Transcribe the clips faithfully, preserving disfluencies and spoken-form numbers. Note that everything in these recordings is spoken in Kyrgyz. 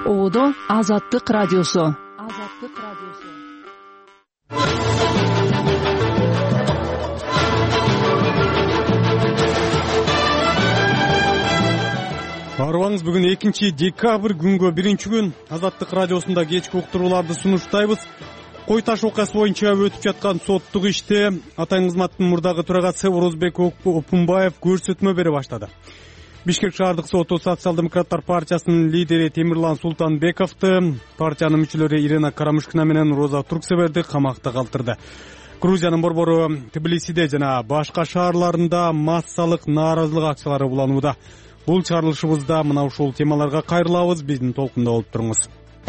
Оодо Азаттык радиосу. Азаттык радиосу. Арыбаңыз, бүгүн экинчи декабрь күнгө биринчи күн. Азаттык радиосунда кечки уктурууларды сунуштайбыз. Кой таш окуясы боюнча өтүп жаткан соттук иште Атайын кызматтын мурдагы төрагасы Орозбек Опунбаев көрсөтмө бере баштады. Бишкек шаардык соту Социал-демократтар партиясынын лидери Темирлан Султанбековду, партиянын мүчөлөрү Ирина Карамышкина менен Роза Турксеверди камакта калтырды. Грузиянын борбору Тбилисиде жана башка шаарларында массалык нааразылык акциялары уланууда. Бул чыгарылышыбызда мына ушул темаларга кайрылабыз. Биздин толкунда болуп туруңуз.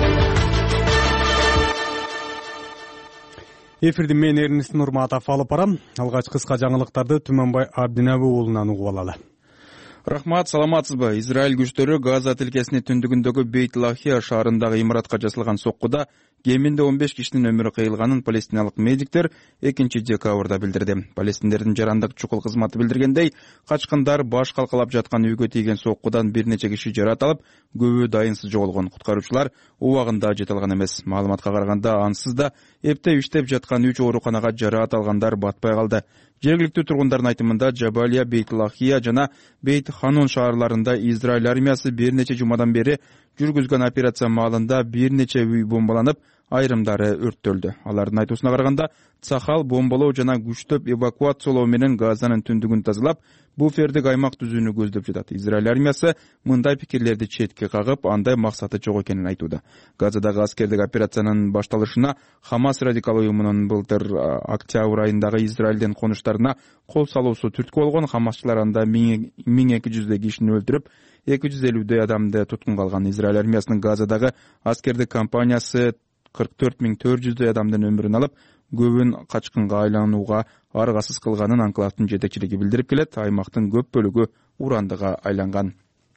Эфирди мен Эрнест Нурматов алып барам. Алгач кыска жаңылыктарды Түмөнбай Абдинабы уулунан угуп алалы. Рахмат, саламатсызбы? Израиль күчтөрү Газа тилкесинин түндүгүндөгү Бейт-Лахия шаарындагы имаратка жасалган соккуда кеминде он беш кишинин өмүрү кыйылганын палестиналык медиктер экинчи декабрда билдирди. Палестиндердин жарандык чукул кызматы билдиргендей, качкындар баш калкалап жаткан үйгө тийген соккудан бир нече киши жарат алып, көбү дайынсыз жоголгон. Куткаруучулар убагында жете алган эмес. Маалыматка караганда, ансыз да эптеп иштеп жаткан үч ооруканага жараат алгандар батпай калды. Жергиликтүү тургундардын айтымында Жабалия, Бейт-Лахия жана Бейт-Ханун шаарларында Израиль армиясы бир нече жумадан бери жүргүзгөн операция маалында бир нече үй бомбаланып, айрымдары өрттөлдү. Алардын айтуусуна караганда, цахал бомбалоо жана күчтөп эвакуациялоо менен Газанын түндүгүн тазалап, буфердик аймак түзүүнү көздөп жатат. Израиль армиясы мындай пикирлерди четке кагып, андай максаты жок экенин айтууда. Газадагы аскердик операциянын башталышына Хамас радикал уюмунун былтыр октябрь айындагы Израилдин конуштарына кол салуусу түрткү болгон. Хамасчылар анда миң эки жүздөй кишини өлтүрүп, эки жүз элүүдөй адамды туткунга алган. Израиль армиясынын Газадагы аскердик кампаниясы кырк төрт миң төрт жүздөй адамдын өмүрүн алып, көбүн качкынга айланууга аргасыз кылганын анклавдын жетекчилиги билдирип келет. Аймактын көп бөлүгү урандыга айланган.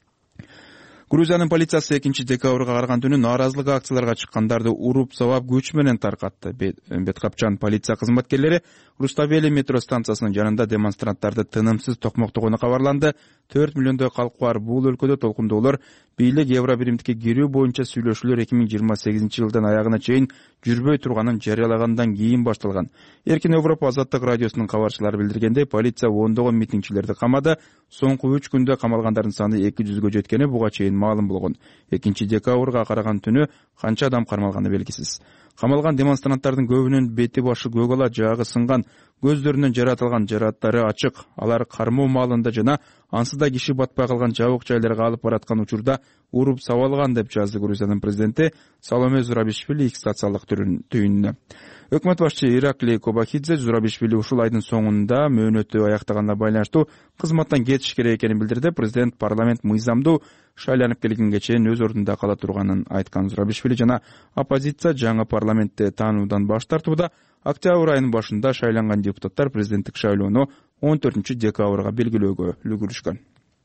Грузиянын полициясы экинчи декабрга караган түнү нааразылык акцияларга чыккандарды уруп сабап күч менен таркатты. Беткапчан полиция кызматкерлери Руставели метро станциясынын жанында демонстранттарды тынымсыз токмоктогону кабарланды. төрт миллиондой калкы бар бул өлкөдө толкундоолор бийлик евро биримдикке кирүү боюнча сүйлөшүүлөр эки миң жыйырма сегизинчи жылдын аягына чейин жүрбөй турганын жарыялагандан кийин башталган. Эркин Европа Азаттык радиосунун кабарчылары билдиргендей, полиция ондогон митингчилерди камады. Соңку үч күндө камалгандардын саны эки жүзгө жеткени буга чейин маалым болгон. экинчи декабрга караган түнү канча адам кармалганы белгисиз. Камалган демонстранттардын көбүнүн бети башы көк ала, жаагы сынган, көздөрүнөн жаратылган жараттары ачык. Алар кармоо маалында жана ансыз да киши батпай калган жабык жайларга алып бараткан учурда уруп сабалган деп жазды Грузиянын президенти Саломе Зурабишвили икс социалдык түйүнүнө. Өкмөт башчы Иракли Кобахидзе Зурабишвили ушул айдын соңунда мөөнөтү аяктаганына байланыштуу кызматтан кетиш керек экенин билдирди. Президент парламент мыйзамдуу шайланып келгенге чейин өз ордунда кала турганын айткан Зурабишвили жана оппозиция жаңы парламентти таануудан баш тартууда. Октябрь айынын башында шайланган депутаттар президенттик шайлоону он төртүнчү декабрга белгилөөгө үлгүрүшкөн.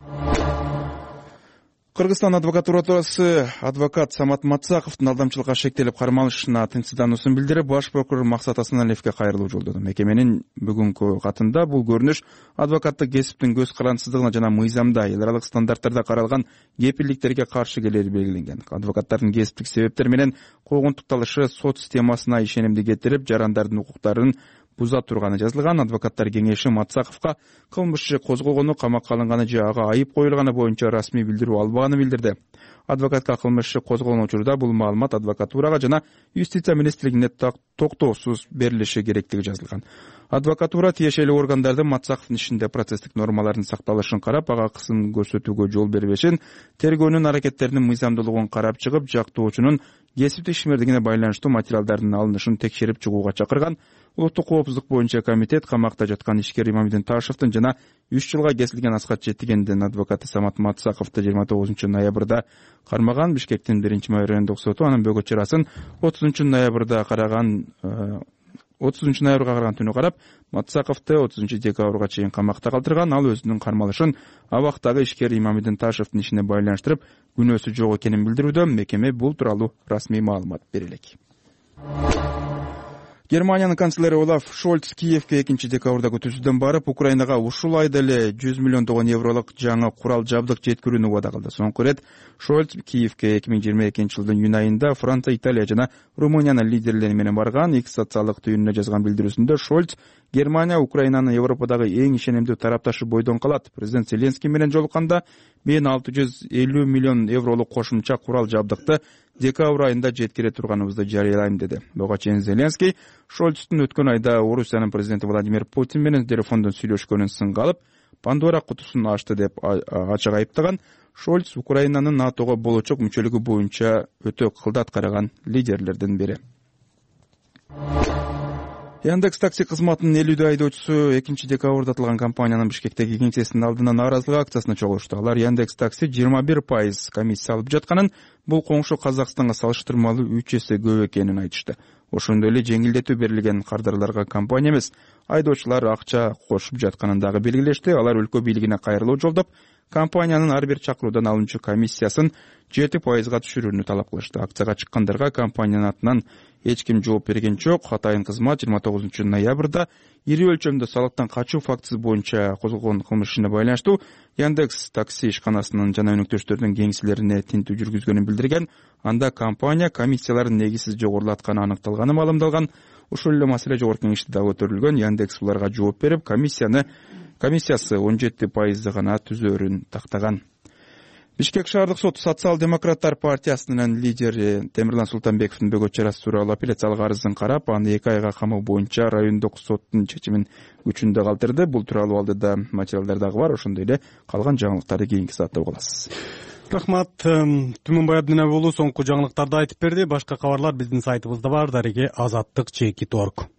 Кыргызстан адвокатурасы адвокат Самат Мацаковдун алдамчылыкка шектелип кармалышына тынчсыздануусун билдирип, баш прокурор Максат Асаналиевге кайрылуу жолдоду. Мекеменин бүгүнкү катында бул көрүнүш адвокаттык кесиптин көз карандысыздыгына жана мыйзамда, эл аралык стандарттарда каралган кепилдиктерге каршы келери белгиленген. Адвокаттардын кесиптик себептер менен куугунтукталышы сот системасына ишенимди кетирип, жарандардын укуктарын буза турганы жазылган. Адвокаттар кеңеши Мацаковго кылмыш иши козголгону, камакка алынганы же ага айып коюлганы боюнча расмий билдирүү албаганы билдирди. Адвокатка кылмыш иши козголгон учурда бул маалымат адвокатурага жана юстиция министрлигине токтоосуз берилиши керектиги жазылган. Адвокатура тиешелүү органдардын Мацаковдун ишинде процесстик нормалардын сакталышын карап, ага кысым көрсөтүүгө жол бербешин, тергөөнүн аракеттеринин мыйзамдуулугун карап чыгып, жактоочунун кесиптик ишмердигине байланыштуу материалдардын алынышын текшерип чыгууга чакырган. Улуттук коопсуздук боюнча комитет камакта жаткан ишкер Имамидин Ташевдин жана үч жылга кесилген Аскат Четигендин адвокаты Самат Мацаковду жыйырма тогузунчу ноябрда кармаган. Бишкектин биринчи райондук соту анын бөгөт чарасын отузунчу ноябрда караган отузунчу ноябрга караган түнү карап, Мацаковду отузунчу декабрга чейин камакта калтырган. Ал өзүнүн кармалышын абактагы ишкер Имамидин Ташевдин ишине байланыштырып, күнөөсү жок экенин билдирүүдө. Мекеме бул тууралуу расмий маалымат бере элек. Германиянын канцлери Олаф Шольц Киевке экинчи декабрда түзүдөн барып, Украинага ушул айда эле жүз миллиондогон евролук жаңы курал жабдык жеткирүүнү убада кылды. Соңку ирет Шольц Киевке эки миң жыйырма экинчи жылдын июнь айында Франция, Италия жана Румыниянын лидерлери менен барган. Икс социалдык түйүнүнө жазган билдирүүсүндө Шольц Германия Украинанын Европадагы эң ишенимдүү тарапташы бойдон калат. Президент Зеленский менен жолукканда мен алты жүз элүү миллион евролук кошумча курал жабдыкты декабрь айында жеткире турганыбызды жарыялайм деди. Буга чейин Зеленский Шольцтун өткөн айда Орусиянын президенти Владимир Путин менен телефондон сүйлөшкөнүн сынга алып, Пандора кутусун ачты деп ачык айыптаган. Шольц Украинанын НАТОго болочок мүчөлүгү боюнча өтө кылдат караган лидерлердин бири. Яндекс такси кызматынын элүү айдоочусу экинчи декабрда аталган компаниянын Бишкектеги кеңсесинин алдына нааразылык акциясына чогулушту. Алар Яндекс такси жыйырма бир пайыз комиссия алып жатканын, бул коңшу Казакстанга салыштырмалуу үч эсе көп экенин айтышты. Ошондой эле жеңилдетүү берилген кардарларга компания эмес, айдоочулар акча кошуп жатканын дагы белгилешти. Алар өлкө бийлигине кайрылуу жолдоп, компаниянын ар бир чакыруудан алынчу комиссиясын жети пайызга түшүрүүнү талап кылышты. Акцияга чыккандарга компаниянын атынан эч ким жооп берген жок. Атайын кызмат жыйырма тогузунчу ноябрда ири өлчөмдө салыктан качуу фактысы боюнча козголгон кылмыш ишине байланыштуу Яндекс такси ишканасынын жана өнөктөштөрдүн кеңселерине тинтүү жүргүзгөнүн билдирген. Анда компания комиссияларын негизсиз жогорулатканы аныкталганы маалымдалган. Ушул эле маселе жогорку кеңеште дагы көтөрүлгөн. Яндекс буларга жооп берип, комиссияны комиссиясы он жети пайызды гана түзөөрүн тактаган. Бишкек шаардык соту Социал-демократтар партиясынын лидери Темирлан Султанбековдун бөгөт чарасы тууралуу апелляциялык арызын карап, аны эки айга камоо боюнча райондук соттун чечимин күчүндө калтырды. Бул тууралуу алдыда материалдар дагы бар. Ошондой эле калган жаңылыктарды кийинки саатта угаласыз. Рахмат. Түмөнбай Абдинабек уулу соңку жаңылыктарды айтып берди. Башка кабарлар биздин сайтыбызда бар. Дареге азаттык чекит точка орг.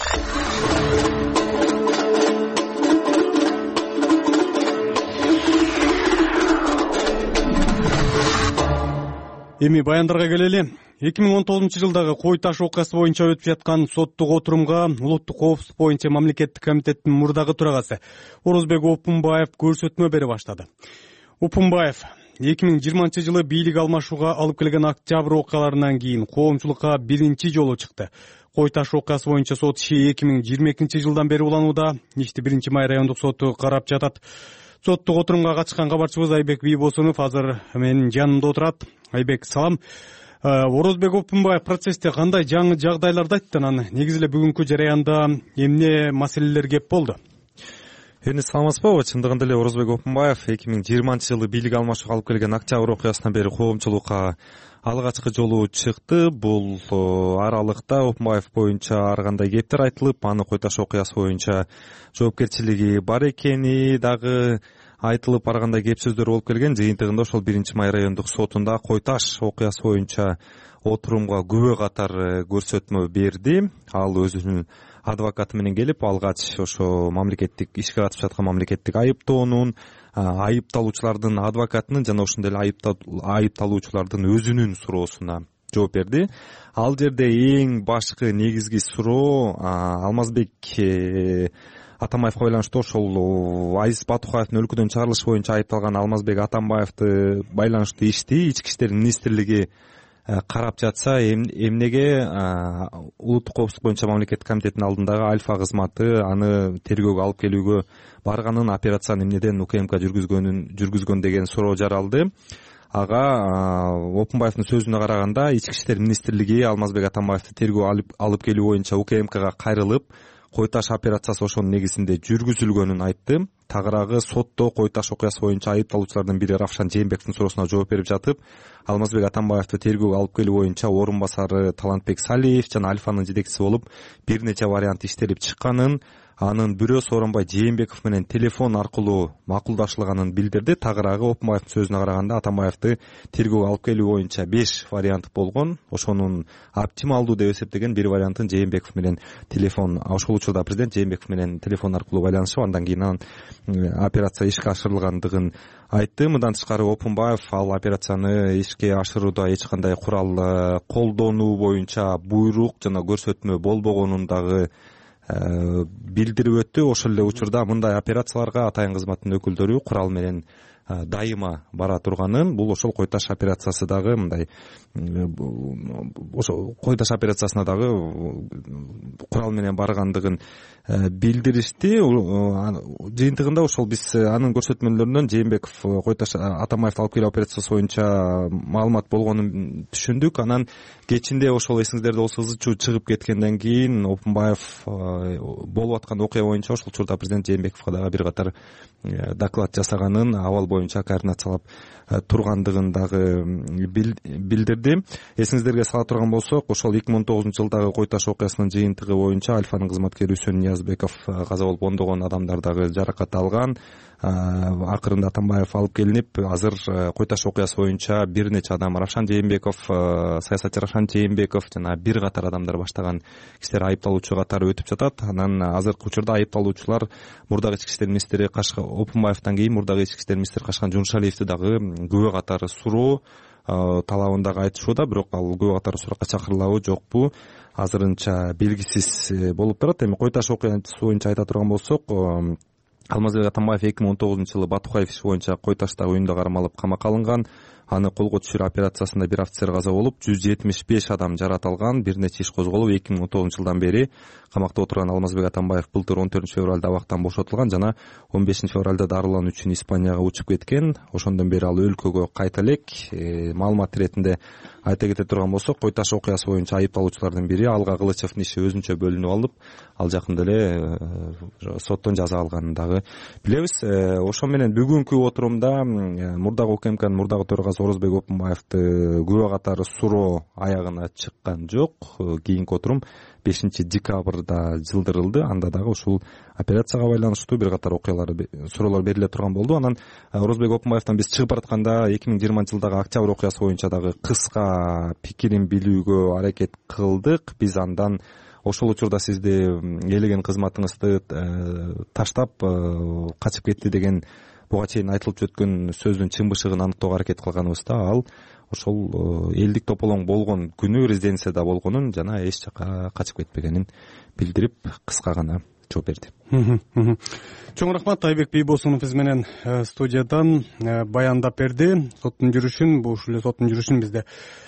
Эми баяндарга келели. эки миң он тогузунчу жылдагы Кой таш окуясы боюнча өтүп жаткан соттук отурумга улуттук коопсуздук боюнча мамлекеттик комитеттин мурдагы төрагасы Орозбек Опунбаев көрсөтмө бере баштады. Опунбаев эки миң жыйырманчы жылы бийлик алмашууга алып келген октябрь окуяларынан кийин коомчулукка биринчи жолу чыкты. Кой таш окуясы боюнча сот иши эки миң жыйырма экинчи жылдан бери уланууда. Ишти биринчи май райондук соту карап жатат. Соттук отурумга катышкан кабарчыбыз Айбек Бийбосунов азыр менин жанымда отурат. Айбек, салам. Орозбек Опунбаев процессте кандай жаңы жагдайларды айтты? Анан негизи эле бүгүнкү жараянда эмне маселелер кеп болду? Эми саламатсызбы? Чындыгында эле Орозбек Опунбаев эки миң жыйырманчы жылы бийлик алмашууга алып келген октябрь окуясынан бери коомчулукка алгачкы жолу чыкты. Бул аралыкта Опунбаев боюнча ар кандай кептер айтылып, аны Кой таш окуясы боюнча жоопкерчилиги бар экени дагы айтылып, ар кандай кеп сөздөр болуп келген. Жыйынтыгында ошол биринчи май райондук сотунда Кой таш окуясы боюнча отурумга күбө катар көрсөтмө берди. Ал өзүнүн адвокаты менен келип, алгач ошо мамлекеттик ишке катышып жаткан мамлекеттик айыптоонун, айыпталуучулардын адвокатынын жана ошондой эле айыпталуучулардын өзүнүн суроосуна жооп берди. Ал жерде эң башкы негизги суроо Алмазбек Атамбаевга байланыштуу ошол Азиз Батукаевдин өлкөдөн чыгарылышы боюнча айыпталган Алмазбек Атамбаевди байланыштуу ишти Ички иштер министрлиги карап жатса, эмнеге улуттук коопсуздук боюнча мамлекеттик комитеттин алдындагы Альфа кызматы аны тергөөгө алып келүүгө барганын, операцияны эмнеден УКМК жүргүзгөнүн жүргүзгөн деген суроо жаралды. Ага Опунбаевдин сөзүнө караганда, Ички иштер министрлиги Алмазбек Атамбаевди тергөө алып келүү боюнча УКМКга кайрылып, Кой таш операциясы ошонун негизинде жүргүзүлгөнүн айтты. Тагыраагы сотто Кой таш окуясы боюнча айыпталуучулардын бири Равшан Жээнбековдун суроосуна жооп берип жатып, Алмазбек Атамбаевди тергөөгө алып келүү боюнча орун басары Талантбек Салиев жана Альфанын жетекчиси болуп бир нече вариант иштелип чыкканын, анын бирөө Сооронбай Жээнбеков менен телефон аркылуу макулдашылганын билдирди. Тагыраагы Опунбаевдин сөзүнө караганда, Атамбаевди тергөөгө алып келүү боюнча беш вариант болгон. Ошонун оптималдуу деп эсептеген бир вариантын Жээнбеков менен телефон, ошол учурда президент Жээнбеков менен телефон аркылуу байланышып, андан кийин анын операция ишке ашырылгандыгын айтты. Мындан тышкары Опунбаев ал операцияны ишке ашырууда эч кандай курал колдонуу боюнча буйрук жана көрсөтмө болбогонун дагы билдирип өттү. Ошол эле учурда мындай операцияларга атайын кызматтын өкүлдөрү курал менен дайыма бара турганын, бул ошол кой таш операциясы дагы мындай ошо кой таш операциясына дагы курал менен баргандыгын билдиришти. Жыйынтыгында ошол биз анын көрсөтмөлөрүнөн Жээнбеков кой таш Атамбаевди алып келүү операциясы боюнча маалымат болгонун түшүндүк. Анан кечинде ошол эсиңиздерде болсо ызы чуу чыгып кеткенден кийин Опунбаев болуп аткан окуя боюнча ошол учурда президент Жээнбековго дагы бир катар доклад жасаганын, абал боюнча координациялап тургандыгын дагы билдирди. Эсиңиздерге сала турган болсок, ошол эки миң он тогузунчу жылдагы кой таш окуясынын жыйынтыгы боюнча Альфанын кызматкери Үсөн Ниязбеков каза болуп, ондогон адамдар дагы жаракат алган. Акырында Атамбаев алып келинип, азыр кой таш окуясы боюнча бир нече адам, Равшан Жээнбеков, саясатчы Равшан Жээнбеков жана бир катар адамдар баштаган кишилер айыпталуучу катары өтүп жатат. Анан азыркы учурда айыпталуучулар мурдагы ички иштер министри Опунбаевден кийин мурдагы ички иштер министри Кашкан Жумшалиевди дагы күбө катары суроо талабын дагы айтышууда. Бирок ал күбө катары суракка чакырылабы жокпу азырынча белгисиз болуп турат. Эми кой таш окуясы боюнча айта турган болсок, Алмазбек Атамбаев эки миң он тогузунчу жылы Батукаев иши боюнча кой таштагы уюмда кармалып камакка алынган. Аны колго түшүрүү операциясында бир офицер каза болуп, жүз жетимиш беш адам жарат алган. Бир нече иш козголуп, эки миң он тогузунчу жылдан бери камакта отурган Алмазбек Атамбаев былтыр он төртүнчү февралда абактан бошотулган жана он бешинчи февралда дарылануу үчүн Испанияга учуп кеткен. Ошондон бери ал өлкөгө кайта элек. Маалымат иретинде айта кете турган болсок, кой таш окуясы боюнча айыпталуучулардын бири Алга Кылычевдин иши өзүнчө бөлүнүп алып, ал жакында эле соттон жаза алганын дагы билебиз. Ошо менен бүгүнкү отурумда мурдагы УКМКнын мурдагы төрагасы Орозбек Опунбаевди күбө катары суроо аягына чыккан жок. Кийинки отурум бешинчи декабрда жылдырылды. Анда дагы ушул операцияга байланыштуу бир катар окуялар, суроолор бериле турган болду. Анан Орозбек Опунбаевден биз чыгып баратканда эки миң жыйырманчы жылдагы октябрь окуясы боюнча дагы кыска пикирин билүүгө аракет кылдык. Биз андан ошол учурда сизди ээлеген кызматыңызды таштап качып кетти деген буга чейин айтылып өткөн сөздүн чын-бышыгын аныктоого аракет кылганыбызда ал ошол элдик тополоң болгон күнү резиденцияда болгонун жана эч жака качып кетпегенин билдирип, кыска гана жооп берди. Чоң рахмат. Айбек Бийбосунов биз менен студиядан баяндап берди соттун жүрүшүн. Бул ушул эле соттун жүрүшүн бизде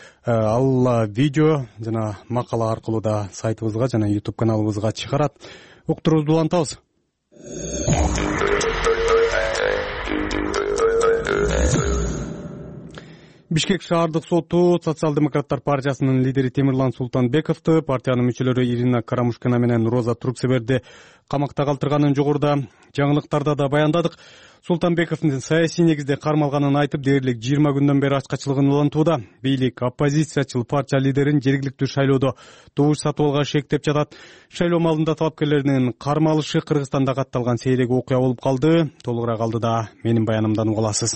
ал видео жана макала аркылуу да сайтыбызга жана YouTube каналыбызга чыгарат. Уктуруубузду улантабыз. Бишкек шаардык соту Социал-демократтар партиясынын лидери Темирлан Султанбековду, партиянын мүчөлөрү Ирина Карамушкина менен Роза Труксеберди камакта калтырганын жогоруда жаңылыктарда да баяндадык. Султанбековдун саясий негизде кармалганын айтып, дээрлик жыйырма күндөн бери ачкачылыгын улантууда. Бийлик оппозициячыл партия лидерин жергиликтүү шайлоодо добуш сатып алууга шектеп жатат. Шайлоо маалында талапкерлердин кармалышы Кыргызстанда катталган сейрек окуя болуп калды. Толугураак алдыда менин баянымдан уга аласыз.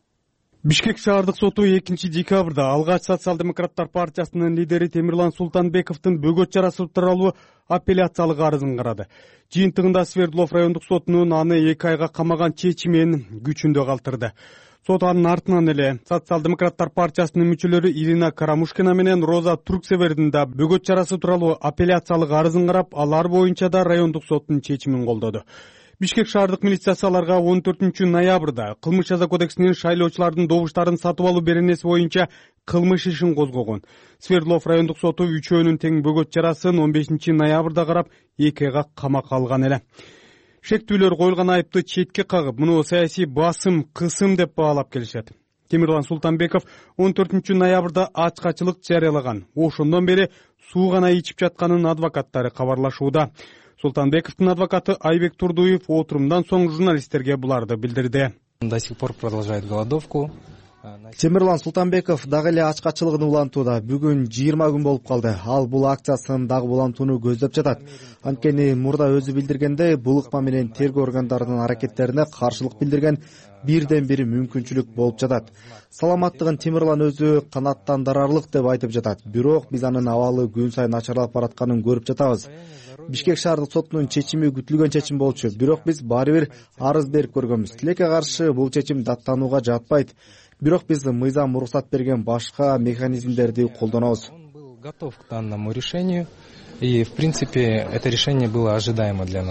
Бишкек шаардык соту экинчи декабрда алгач Социал-демократтар партиясынын лидери Темирлан Султанбековдун бөгөт чарасы тууралуу апелляциялык арызын карады. Жыйынтыгында Свердлов райондук сотунун аны эки айга камаган чечимин күчүндө калтырды. Сот анын артынан эле Социал-демократтар партиясынын мүчөлөрү Ирина Карамушкина менен Роза Труксебердин да бөгөт чарасы тууралуу апелляциялык арызын карап, алар боюнча да райондук соттун чечимин колдоду. Бишкек шаардык милициясы аларга он төртүнчү ноябрда кылмыш жаза кодексинин шайлоочулардын добуштарын сатып алуу беренеси боюнча кылмыш ишин козгогон. Свердлов райондук соту үчөөнүн тең бөгөт чарасын он бешинчи ноябрда карап, эки айга камакка алган эле. Шектүүлөр коюлган айыпты четке кагып, муну саясий басым, кысым деп баалап келишет. Темирлан Султанбеков он төртүнчү ноябрда ачкачылык жарыялаган. Ошондон бери суу гана ичип жатканын адвокаттары кабарлашууда. Султанбековдун адвокаты Айбек Турдуев отурумдан соң журналисттерге буларды билдирди. До сих пор продолжает голодовку. Темирлан Султанбеков дагы эле ачкачылыгын улантууда. Бүгүн жыйырма күн болуп калды. Ал бул акциясын дагы улантууну көздөп жатат. Анткени мурда өзү билдиргендей, бул ыкма менен тергөө органдарынын аракеттерине каршылык билдирген бирден бири мүмкүнчүлүк болуп жатат. Саламаттыгын Темирлан өзү канааттандырарлык деп айтып жатат. Бирок биз анын абалы күн сайын начарлап баратканын көрүп жатабыз. Бишкек шаардык сотунун чечими күтүлгөн чечим болчу. Бирок биз баары бир арыз берип көргөнбүз. Тилекке каршы бул чечим даттанууга жатпайт. Бирок биз мыйзам уруксат берген башка механизмдерди колдонобуз. Он был готов к данному решению, и в принципе это решение было ожидаемо для нас.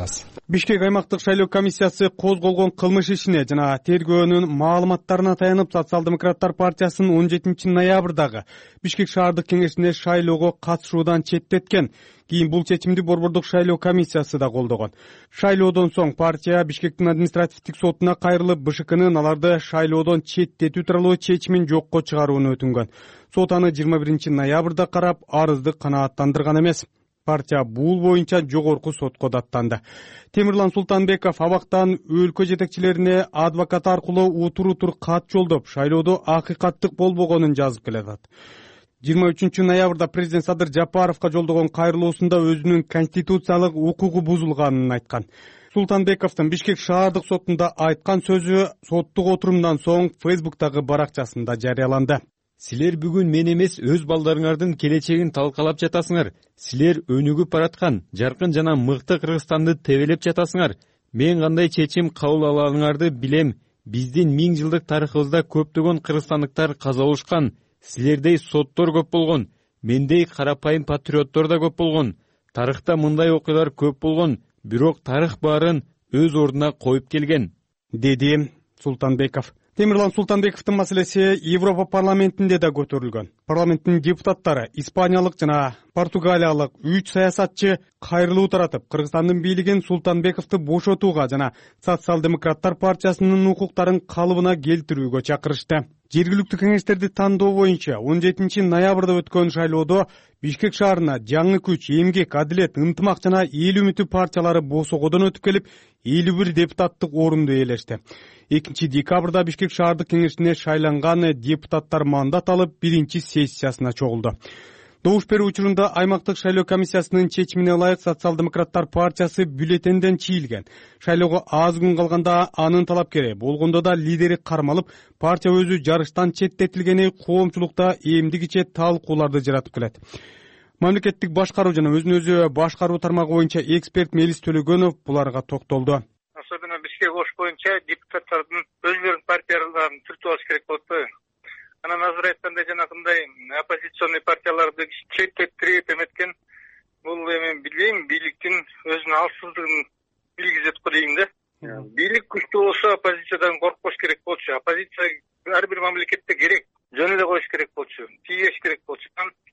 Бишкек аймактык шайлоо комиссиясы козголгон кылмыш ишине жана тергөөнүн маалыматтарына таянып Социал-демократтар партиясын он жетинчи ноябрдагы Бишкек шаардык кеңешине шайлоого катышуудан четтеткен. Кийин бул чечимди Борбордук шайлоо комиссиясы да колдогон. Шайлоодон соң партия Бишкектин административдик сотуна кайрылып, БШКнын аларды шайлоодон четтетүү тууралуу чечимин жокко чыгарууну өтүнгөн. Сот аны жыйырма биринчи ноябрда карап, арызды канааттандырган эмес. Партия бул боюнча жогорку сотко даттанды. Темирлан Султанбеков абактан өлкө жетекчилерине адвокат аркылуу утур-утур кат жолдоп, шайлоодо акыйкаттык болбогонун жазып келатат. жыйырма үчүнчү ноябрда президент Садыр Жапаровго жолдогон кайрылуусунда өзүнүн конституциялык укугу бузулганын айткан. Султанбековдун Бишкек шаардык сотунда айткан сөзү соттук отурумдан соң Фейсбуктагы баракчасында жарыяланды. Силер бүгүн мен эмес, өз балдарыңардын келечегин талкалап жатасыңар. Силер өнүгүп бараткан, жаркын жана мыкты Кыргызстанды тебелеп жатасыңар. Мен кандай чечим кабыл алганыңарды билем. Биздин миң жылдык тарыхыбызда көптөгөн кыргызстандыктар каза болушкан. Силердей соттор көп болгон. Мендей карапайым патриоттор да көп болгон. Тарыхта мындай окуялар көп болгон, бирок тарых баарын өз ордуна коюп келген, деди Султанбеков. Темирлан Султанбековдун маселеси Европа парламентинде да көтөрүлгөн. Парламенттин депутаттары испаниялык жана португалиялык үч саясатчы кайрылуу таратып, Кыргызстандын бийлигин Султанбековду бошотууга жана Социал-демократтар партиясынын укуктарын калыбына келтирүүгө чакырышты. Жергиликтүү кеңештерди тандоо боюнча он жетинчи ноябрда өткөн шайлоодо Бишкек шаарына жаңы күч, эмгек, адилет, ынтымак жана эл үмүтү партиялары босогодон өтүп келип, элүү бир депутаттык орунду ээлешти. экинчи декабрда Бишкек шаардык кеңешине шайланган депутаттар мандат алып, биринчи сессиясына чогулду. Добуш берүү учурунда аймактык шайлоо комиссиясынын чечимине ылайык Социал-демократтар партиясы бюллетенден чийилген. Шайлоого аз күн калганда анын талапкери болгондо да лидери кармалып, партия өзү жарыштан четтетилгени коомчулукта эмдигиче талкууларды жаратып келет. Мамлекеттик башкаруу жана өзүн өзү башкаруу тармагы боюнча эксперт Мелис Төлөгөнов буларга токтолду. Особенно Бишкек ош боюнча депутаттардын өзүлөрүнүн партияларын түртүп алыш керек болот да. Анан азыр айткандай жанагындай оппозиционный партияларды четтеттирип эметкен, бул эми билбейм, бийликтин өзүнүн алсыздыгын билгизет го дейм да. Бийлик күчтүү болсо оппозициядан коркпош керек болчу. Оппозиция ар бир мамлекетте керек, жөн эле коюш керек болчу, тийеш керек болчу.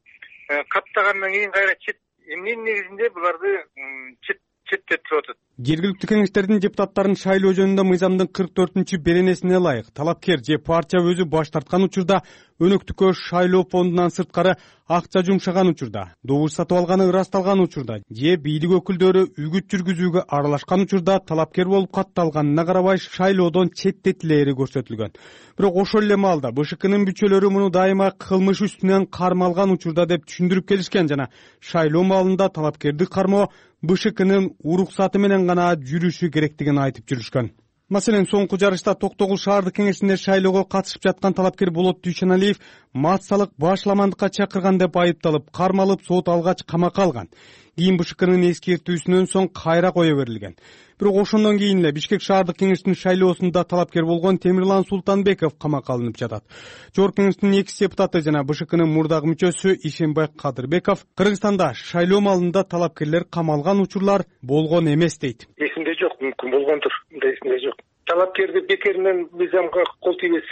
Каттагандан кийин кайра чет эмненин негизинде буларды чет четтетип атат. Жергиликтүү кеңештердин депутаттарын шайлоо жөнүндө мыйзамдын кырк төртүнчү беренесине ылайык талапкер же партия өзү баш тарткан учурда, өнөктүккө шайлоо фондунан сырткары акча жумшаган учурда, добуш сатып алганы ырасталган учурда же бийлик өкүлдөрү үгүт жүргүзүүгө аралашкан учурда талапкер болуп катталганына карабай шайлоодон четтетилери көрсөтүлгөн. Бирок ошол эле маалда БШКнын бүчөлөрү муну дайыма кылмыш үстүнөн кармалган учурда деп түшүндүрүп келишкен жана шайлоо маалында талапкерди кармоо БШКнын уруксаты менен гана жүрүшү керектигин айтып жүрүшкөн. Маселен, соңку жарышта Токтогул шаардык кеңешине шайлоого катышып жаткан талапкер Болот Дүйшөналиев массалык башламандыкка чакырган деп айыпталып, кармалып, сот алгач камакка алган. Кийин БШКнын эскертүүсүнөн соң кайра кое берилген. Бирок ошондон кийин эле Бишкек шаардык кеңешинин шайлоосунда талапкер болгон Темирлан Султанбеков камакка алынып жатат. Жогорку кеңештин экс депутаты жана БШКнын мурдагы мүчөсү Ишенбай Кадырбеков Кыргызстанда шайлоо маалында талапкерлер камалган учурлар болгон эмес дейт. Эсимде жок, мүмкүн болгондур, эсимде жок. Талапкерди бекеринен мыйзамга кол тийбес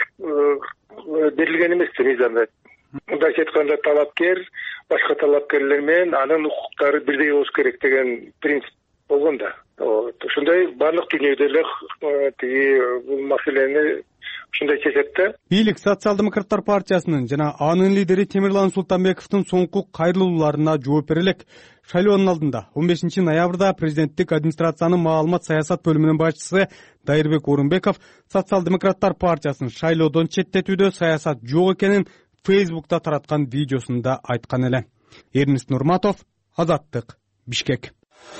берилген эмес мыйзамда. Мындайча айтканда талапкер башка талапкерлер менен анын укуктары бирдей болуш керек деген принцип болгон да. Ошондой баардык дүйнөдө эле тиги бул маселени ушундай чечет да. Бийлик Социал-демократтар партиясынын жана анын лидери Темирлан Султанбековдун соңку кайрылууларына жооп бере элек. Шайлоонун алдында он бешинчи ноябрда президенттик администрациянын маалымат саясат бөлүмүнүн башчысы Дайырбек Орунбеков Социал-демократтар партиясын шайлоодон четтетүүдө саясат жок экенин Фейсбукта тараткан видеосунда айткан эле. Эрнест Нурматов, Азаттык, Бишкек.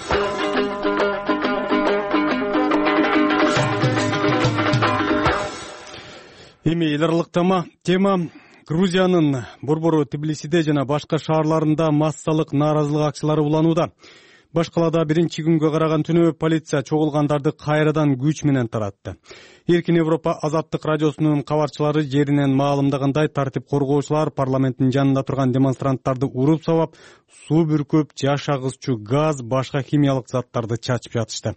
Эми эл аралык тема Грузиянын борбору Тбилисиде жана башка шаарларында массалык нааразылык акциялары уланууда. Баш калаада биринчи күнгө караган түнү полиция чогулгандарды кайрадан күч менен таратты. Эркин Европа Азаттык радиосунун кабарчылары жеринен маалымдагандай, тартип коргоочулар парламенттин жанында турган демонстранттарды уруп сабап, суу бүркүп, жаш агызчу газ, башка химиялык заттарды чачып жатышты.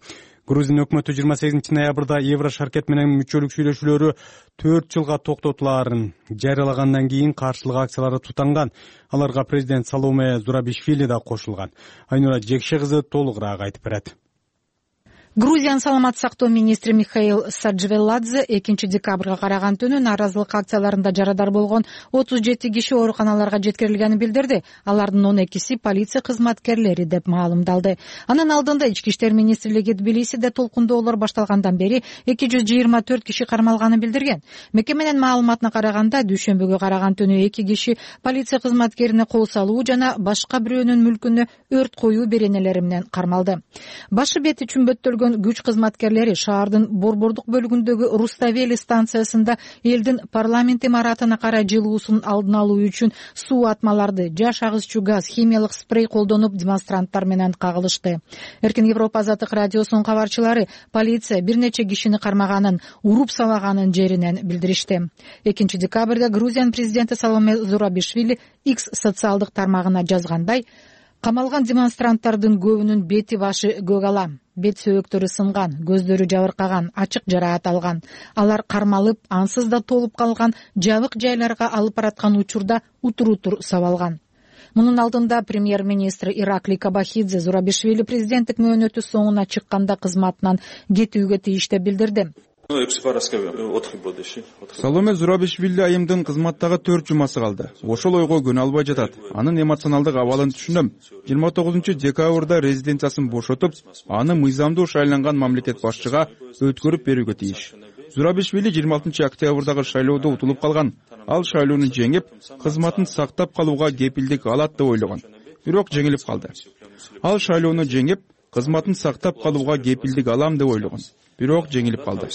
Грузин өкмөтү жыйырма сегизинчи ноябрда Еврошаркет менен мүчөлүк сүйлөшүүлөрү төрт жылга токтотулаарын жарыялагандан кийин каршылык акциялары тутанган. Аларга президент Саломе Зурабишвили да кошулган. Айнура Жекше кызы толугураак айтып берет. Грузиянын саламаттык сактоо министри Михаил Саджвеладзе экинчи декабрга караган түнү нааразылык акцияларында жарадар болгон отуз жети киши ооруканаларга жеткирилгенин билдирди. Алардын он экиси полиция кызматкерлери деп маалымдалды. Анын алдында ички иштер министрлиги Тбилисиде толкундоолор башталгандан бери эки жүз жыйырма төрт киши кармалганын билдирген. Мекеменин маалыматына караганда дүйшөмбүгө караган түнү эки киши полиция кызматкерине кол салуу жана башка бирөөнүн мүлкүнө өрт коюу беренелери менен кармалды. Башы бети чүмбөттөлгөн күч кызматкерлери шаардын борбордук бөлүгүндөгү Руставели станциясында элдин парламент имаратына карай жылуусун алдын алуу үчүн суу атмаларды, жаш агызчу газ, химиялык спрей колдонуп демонстранттар менен кагылышты. Эркин Европа Азаттык радиосунун кабарчылары полиция бир нече кишини кармаганын, уруп салаганын жеринен билдиришти. экинчи декабрда Грузиянын президенти Саломе Зурабишвили X социалдык тармагына жазгандай: камалган демонстранттардын көбүнүн бети башы көк ала, бет сөөктөрү сынган, көздөрү жабыркаган, ачык жараат алган. Алар кармалып, ансыз да толуп калган жабык жайларга алып бараткан учурда утур-утур сабалган. Мунун алдында премьер-министр Ираклий Кабахидзе Зурабишвили президенттик мөөнөтү соңуна чыкканда кызматынан кетүүгө тийиш деп билдирди. Саломе Зурабишвили айымдын кызматтагы төрт жумасы калды. Ошол ойго көнө албай жатат. Анын эмоционалдык абалын түшүнөм. жыйырма тогузунчу декабрда резиденциясын бошотуп, аны мыйзамдуу шайланган мамлекет башчыга өткөрүп берүүгө тийиш. Зурабишвили жыйырма алтынчы октябрдагы шайлоодо утулуп калган. Ал шайлоону жеңип, кызматын сактап калууга кепилдик алат деп ойлогон. Бирок жеңилип калды. Ал шайлоону жеңип, кызматын сактап калууга кепилдик алам деп ойлогон. Бирок жеңилип калды.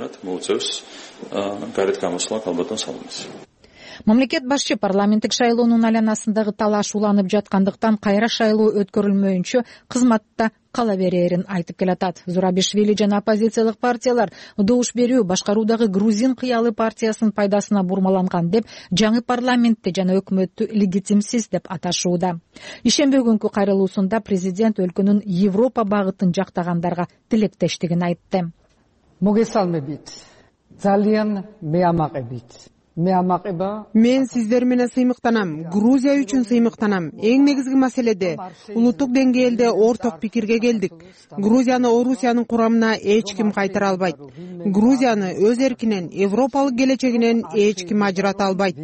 Мамлекет башчы парламенттик шайлоонун айланасындагы талаш уланып жаткандыктан кайра шайлоо өткөрүлмөйүнчө кызматта кала берээрин айтып келатат. Зурабишвили жана оппозициялык партиялар добуш берүү башкаруудагы Грузин кыялы партиясынын пайдасына бурмаланган деп жаңы парламентти жана өкмөттү легитимсиз деп аташууда. Ишемби күнкү кайрылуусунда президент өлкөнүн Европа багытын жактагандарга тилектештигин айтты. Могесалмебит. Залиян меамакебит. Мен сиздер менен сыймыктанам. Грузия үчүн сыймыктанам. Эң негизги маселеде улуттук деңгээлде орток пикирге келдик. Грузияны Орусиянын курамына эч ким кайтара албайт. Грузияны өз эркинен, европалык келечегинен эч ким ажырата албайт.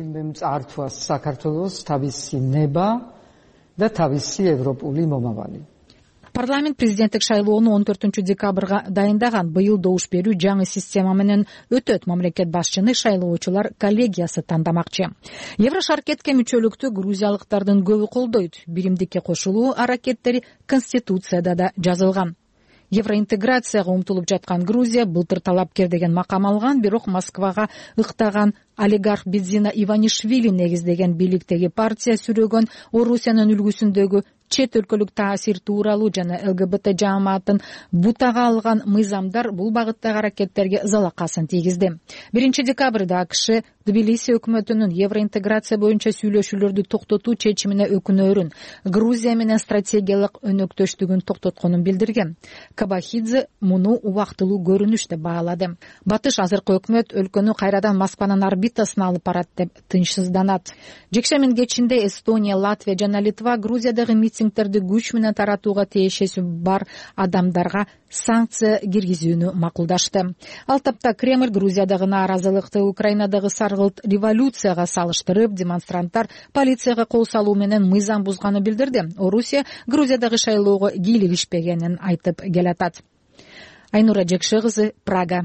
Парламент президенттик шайлоону он төртүнчү декабрга дайындаган. Быйыл добуш берүү жаңы система менен өтөт. Мамлекет башчыны шайлоочулар коллегиясы тандамакчы. Еврошаркетке мүчөлүктү грузиялыктардын көбү колдойт. Биримдикке кошулуу аракеттери Конституцияда да жазылган. Евроинтеграцияга умтулуп жаткан Грузия былтыр талапкер деген макам алган, бирок Москвага ыктаган олигарх Бидзина Иванишвили негиздеген бийликтеги партия сүрөгөн Орусиянын үлгүсүндөгү чет өлкөлүк таасир тууралуу жана ЛГБТ жааматын бутага алган мыйзамдар бул багыттагы аракеттерге залакасын тийгизди. биринчи декабрда АКШ Тбилиси өкмөтүнүн евроинтеграция боюнча сүйлөшүүлөрдү токтотуу чечимине өкүнөөрүн, Грузия менен стратегиялык өнөктөштүгүн токтотконун билдирген. Кабахидзе муну убактылуу көрүнүш деп баалады. Батыш азыркы өкмөт өлкөнү кайрадан Москванын орбитасына алып барат деп тынчсызданат. Жекшемин кечинде Эстония, Латвия жана Литва Грузиядагы митингдерди күч менен таратууга тиешеси бар адамдарга санкция киргизүүнү макулдашты. Ал тапта Кремль Грузиядагы нааразылыкты Украинадагы саргылт революцияга салыштырып, демонстранттар полицияга кол салуу менен мыйзам бузганы билдирди. Орусия Грузиядагы шайлоого кийлигишпегенин айтып келатат. Айнура Жекше кызы, Прага.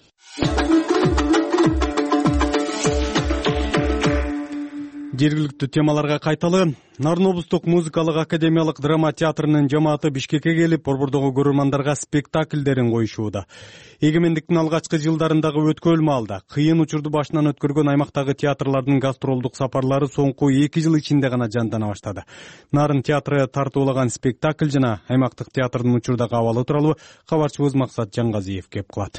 Жергиликтүү темаларга кайталы. Нарын облустук музыкалык академиялык драма театрынын жамааты Бишкекке келип, борбордогу көрөрмандарга спектакльдерин коюшууда. Эгемендиктин алгачкы жылдарындагы өткөл маалда кыйын учурду башынан өткөргөн аймактагы театрлардын гастролдук сапарлары соңку эки жыл ичинде гана жандана баштады. Нарын театры тартуулаган спектакль жана аймактык театрдын учурдагы абалы тууралуу кабарчыбыз Максат Жаңгазиев кеп кылат.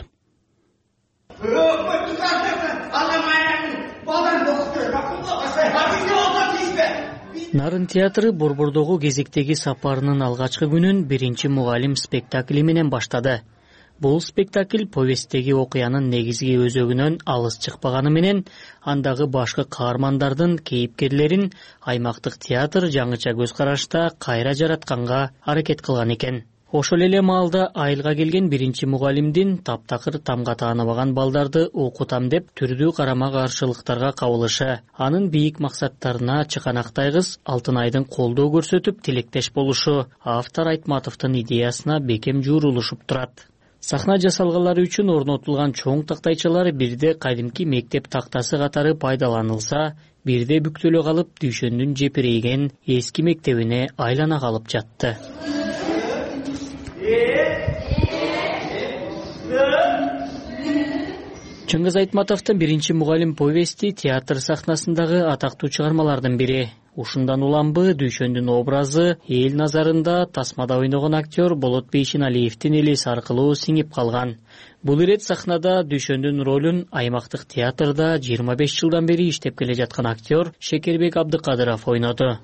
Нарын театры борбордогу кезектеги сапарынын алгачкы күнүн биринчи мугалим спектакли менен баштады. Бул спектакль повесттеги окуянын негизги өзөгүнөн алыс чыкпаганы менен андагы башкы каармандардын кейипкерлерин аймактык театр жаңыча көз карашта кайра жаратканга аракет кылган экен. Ошол эле маалда айылга келген биринчи мугалимдин таптакыр тамга тааныбаган балдарды окутам деп түрдүү карама каршылыктарга кабылышы, анын бийик максаттарына чыканактай кыз Алтынайдын колдоо көрсөтүп тилектеш болушу автор Айтматовдун идеясына бекем жуурулушуп турат. Сахна жасалгалары үчүн орнотулган чоң тактайчалар бирде кадимки мектеп тактасы катары пайдаланылса, бирде бүктөлө калып дүйшөндүн жепирейген эски мектебине айлана калып жатты. Чыңгыз Айтматовдун биринчи мугалим повести театр сахнасындагы атактуу чыгармалардын бири. Ушундан уламбы дүйшөндүн образы эл назарында тасмада ойногон актер Болот Бейшеналиевдин элеси аркылуу сиңип калган. Бул ирет сахнада дүйшөндүн ролун аймактык театрда жыйырма беш жылдан бери иштеп келе жаткан актер Шекербек Абдыкадыров ойноду.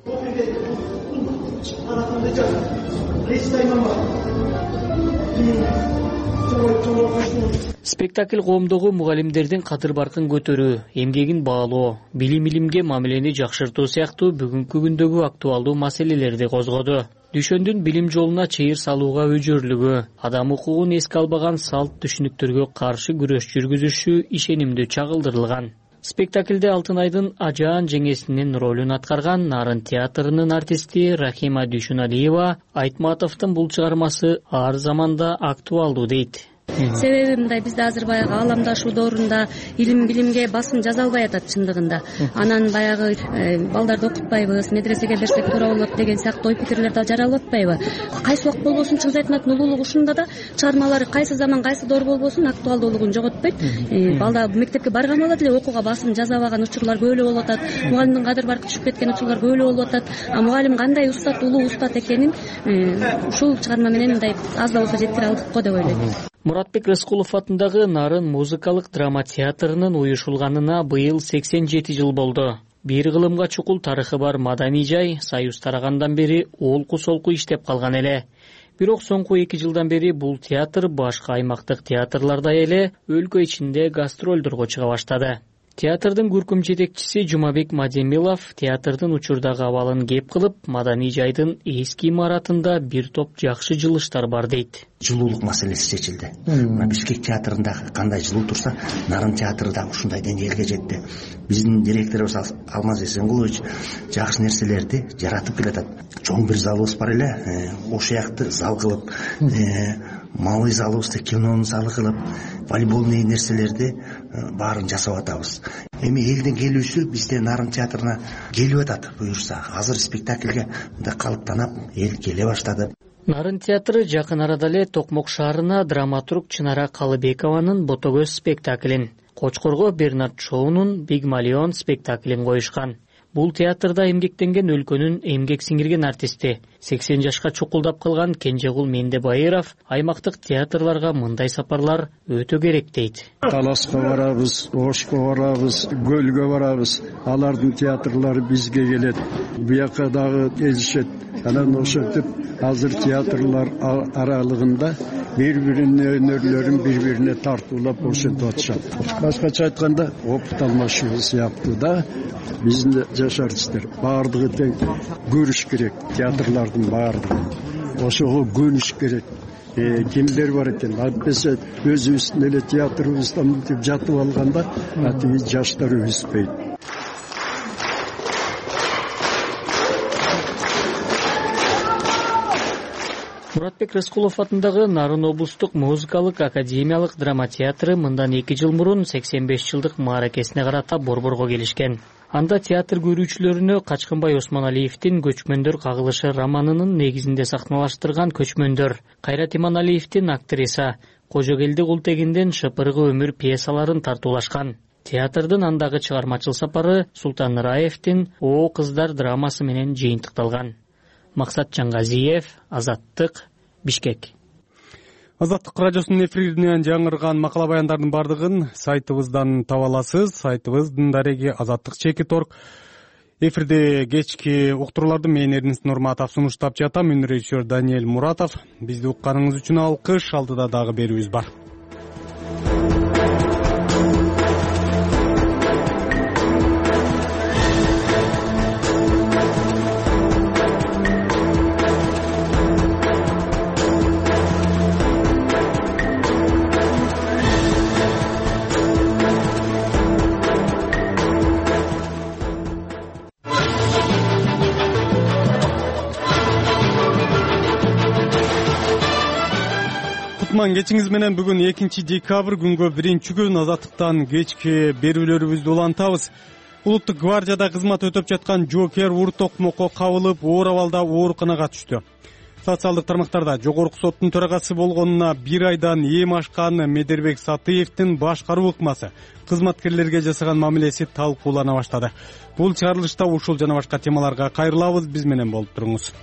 Спектакль коомдогу мугалимдердин кадыр баркын көтөрүү, эмгегин баалоо, билим илимге мамилени жакшыртуу сыяктуу бүгүнкү күндөгү актуалдуу маселелерди козгоду. Дүйшөндүн билим жолуна чыйыр салууга өжөрлүгү, адам укугун эске албаган салт түшүнүктөргө каршы күрөш жүргүзүшү ишенимдүү чагылдырылган. Спектакльде Алтынайдын ажаан жеңесинин ролун аткарган Нарын театрынын артисти Рахима Дүйшөналиева Айтматовдун бул чыгармасы ар заманда актуалдуу дейт. Себеби мындай, бизде азыр баягы ааламдашуу доорунда илим билимге басым жаза албай атат чындыгында. Анан баягы балдарды окутпайбыз, медресеге берсек туура болот деген сыяктуу ой пикирлер да жаралып атпайбы? Кайсы убакыт болбосун Чыңгыз Айтматовдун улуулугу ушунда да чыгармалары кайсы заман кайсы доор болбосун актуалдуулугун жоготпойт. Балда мектепке барган бала деле окууга басым жазабаган учурлар көп эле болуп атат. Мугалимдин кадыр баркы түшүп кеткен учурлар көп эле болуп атат. А мугалим кандай устат, улуу устат экенин ушул чыгарма менен мындай аз да болсо жеткире алдык го деп ойлойм. Муратбек Рыскулов атындагы Нарын музыкалык драма театрынын уюшулганына быйыл сексен жети жыл болду. Бир кылымга чукул тарыхы бар маданий жай Союз тарагандан бери олку-солку иштеп калган эле. Бирок соңку эки жылдан бери бул театр башка аймактык театрлардай эле өлкө ичинде гастролдорго чыга баштады. Театрдын көркөм жетекчиси Жумабек Мадемилов театрдын учурдагы абалын кеп кылып, маданий жайдын эски имаратында бир топ жакшы жылыштар бар дейт. Жылуулук маселеси чечилди. Мына Бишкек театрында кандай жылуу турса, Нарын театры да ушундай деңгээлге жетти. Биздин директорубуз Алмаз Эсенгулович жакшы нерселерди жаратып келатат. Чоң бир залыбыз бар эле, ошоякты зал кылып, малый залыбызды кинонун залы кылып, волейболный нерселерди баарын жасап атабыз. Эми элдин келүүсү бизде Нарын театрына келип атат буюрса. Азыр спектакльге мындай калыптанып, эл келе баштады. Нарын театры жакын арада эле Токмок шаарына драматург Чынара Калыбекованын Ботогөз спектаклин, Кочкорго Бернард Шоунун Бигмалион спектаклин коюшкан. Бул театрда эмгектенген өлкөнүн эмгек сиңирген артисти, сексен жашка чукулдап калган Кенжегул Мендебайыров аймактык театрларга мындай сапарлар өтө керек дейт. Таласка барабыз, Ошко барабыз, Көлгө барабыз. Алардын театрлары бизге келет. Буяка дагы келишет. Анан ошентип азыр театрлар аралыгында бири-биринин өнөрлөрүн бири-бирине тартуулап ошентип атышат. Башкача айтканда, опыт алмашуу сыяктуу да биздин жаш артисттер баардыгы тең көрүш керек, театрлардын баардыгы. Ошого көнүш керек. Э, кимдер бар экен? Албетте өзүбүздүн эле театрыбыздан деп жатып алганда, атыгы жаштар өспөйт. Муратбек Рыскулов атындагы Нарын облустук музыкалык академиялык драма театры мындан эки жыл мурун сексен беш жылдык мааракесине карата борборго келишкен. Анда театр көрүүчүлөрүнө Качкынбай Осмоналиевдин Көчмөндөр кагылышы романынын негизинде сахналаштырган Көчмөндөр, Кайрат Иманалиевдин Актриса, Кожогелди Култегинден Шыпыргы өмүр пьесаларын тартуулашкан. Театрдын андагы чыгармачыл сапары Султан Раевдин О кыздар драмасы менен жыйынтыкталган. Максат Жаңгазиев, Азаттык, Бишкек. Азаттык радиосунун эфиринен жаңырган макала баяндардын бардыгын сайтыбыздан таба аласыз. Сайтыбыздын дареги азаттык чекит точка орг. Эфирде кечки уктурууларды мен Эрнест Нурматов сунуштап жатам. Мен режиссер Даниэль Муратов. Бизди укканыңыз үчүн алкыш. Алдыда дагы берүүбүз бар. Кечиңиз менен бүгүн экинчи декабрь күнгө биринчи күн Азаттыктан кечки берүүлөрүбүздү улантабыз. Улуттук гвардияда кызмат өтөп жаткан Жокер Уртокмокко кабылып, оор абалда ооруканага түштү. Социалдык тармактарда жогорку соттун төрагасы болгонуна бир айдан эм ашкан Медербек Сатыевдин башкаруу ыкмасы кызматкерлерге жасаган мамилеси талкуулана баштады. Бул чыгарылышта ушул жана башка темаларга кайрылабыз. Биз менен болуп туруңуз.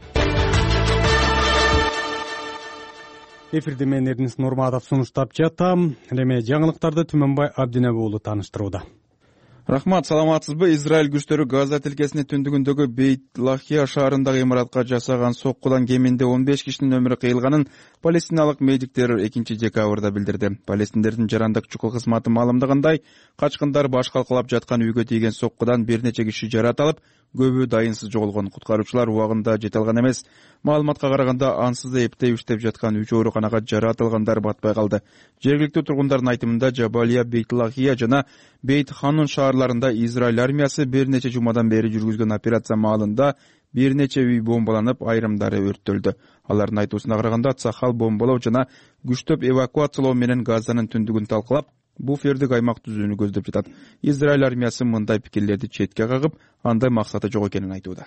Эфирде мен Эрнест Нурматов сунуштап жатам. Эми жаңылыктарды Түмөнбай Абдинеби уулу тааныштырууда. Рахмат, саламатсызбы? Израиль күчтөрү Газа тилкесинин түндүгүндөгү Бейт-Лахия шаарындагы имаратка жасаган соккудан кеминде он беш кишинин өмүрү кыйылганын палестиналык медиктер экинчи декабрда билдирди. Палестиндердин жарандык чукул кызматы маалымдагандай, качкындар баш калкалап жаткан үйгө тийген соккудан бир нече киши жаратылып, көбү дайынсыз жоголгон. Куткаруучулар убагында жете алган эмес. Маалыматка караганда, ансыз эптеп иштеп жаткан үч ооруканага жаратылгандар батпай калды. Жергиликтүү тургундардын айтымында Жабалия, Бейт-Лахия жана Бейт-Ханун шаарларында Израиль армиясы бир нече жумадан бери жүргүзгөн операция маалында бир нече үй бомбаланып, айрымдары өрттөлдү. Алардын айтуусуна караганда, Цахал бомбалоо жана күчтөп эвакуациялоо менен Газанын түндүгүн талкалап, буфердик аймак түзүүнү көздөп жатат. Израиль армиясы мындай пикирлерди четке кагып, андай максаты жок экенин айтууда.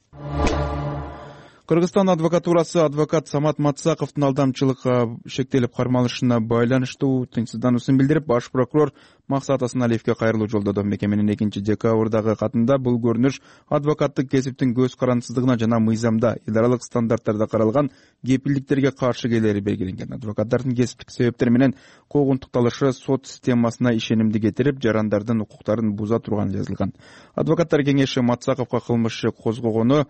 Кыргызстан адвокатурасы адвокат Самат Матсаковдун алдамчылыкка шектелип кармалышына байланыштуу тынчсыздануусын билдирип, баш прокурор Максат Асаналиевге кайрылуу жолдоду. Мекеменин экинчи декабрдагы катында бул көрүнүш адвокаттык кесиптин көз карандысыздыгына жана мыйзамда идаралык стандарттарда каралган кепилдиктерге каршы келери белгиленген. Адвокаттардын кесиптик себептер менен куугунтукталышы сот системасына ишенимди кетирип, жарандардын укуктарын буза турганы жазылган. Адвокаттар кеңеши Матсаковго кылмыш иши козгогону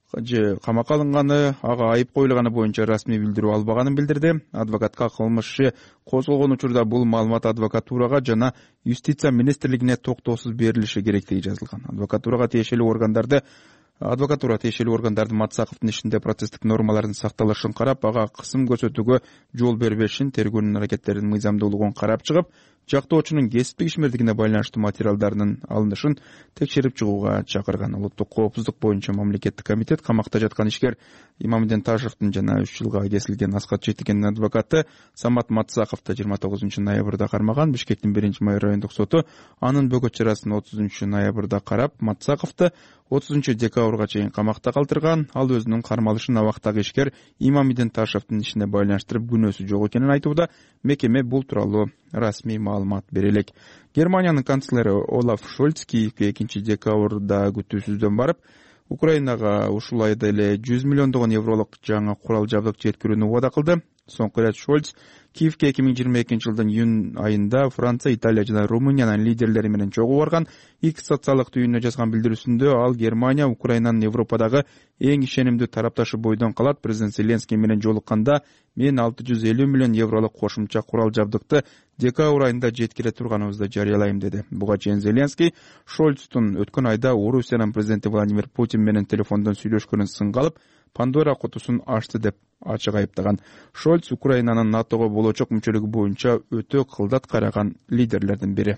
же камакка алынганы, ага айып коюлганы боюнча расмий билдирүү албаганын билдирди. Адвокатка кылмыш иши козголгон учурда бул маалымат адвокатурага жана юстиция министрлигине токтоосуз берилиши керектиги жазылган. Адвокатурага тиешелүү органдарды Адвокатура тиешелүү органдардын Матсаковдун ишинде процесстик нормалардын сакталышын карап, ага кысым көрсөтүүгө жол бербешин, тергөөнүн аракеттеринин мыйзамдуулугун карап чыгып, жактоочунун кесиптик ишмердигине байланыштуу материалдарынын алынышын текшерип чыгууга чакырган. Улуттук коопсуздук боюнча мамлекеттик комитет камакта жаткан ишкер Имамиден Ташевдин жана үч жылга кесилген Аскат Четигендин адвокаты Самат Матсаковду жыйырма тогузунчу ноябрда кармаган. Бишкектин биринчи май райондук соту анын бөгөт чарасын отузунчу ноябрда карап, Матсаковду отузунчу декабрга чейин камакта калтырган. Ал өзүнүн кармалышын абактагы ишкер Имамиден Ташевдин ишине байланыштырып, күнөөсү жок экенин айтууда. Мекеме бул тууралуу расмий маалымат бере элек. Германиянын канцлери Олаф Шольц Киевге экинчи декабрда күтүүсүздөн барып, Украинага ушул айда эле жүз миллиондогон евролук жаңы курал жабдык жеткирүүнү убада кылды. Соңку ирет Шольц Киевге эки миң жыйырма экинчи жылдын июнь айында Франция, Италия жана Румыниянын лидерлери менен чогуу барган. Икс социалдык түйүнүнө жазган билдирүүсүндө ал Германия Украинанын Европадагы эң ишенимдүү тарапташы бойдон калат. Президент Зеленский менен жолукканда мен алты жүз элүү миллион евролук кошумча курал жабдыкты декабрь айында жеткире турганыбызды жарыялайм деди. Буга чейин Зеленский Шольцтун өткөн айда Орусиянын президенти Владимир Путин менен телефондон сүйлөшкөнүн сынга алып, Пандора кутусун ачты деп ачык айыптаган. Шольц Украинанын НАТОго болочок мүчөлүгү боюнча өтө кылдат караган лидерлердин бири.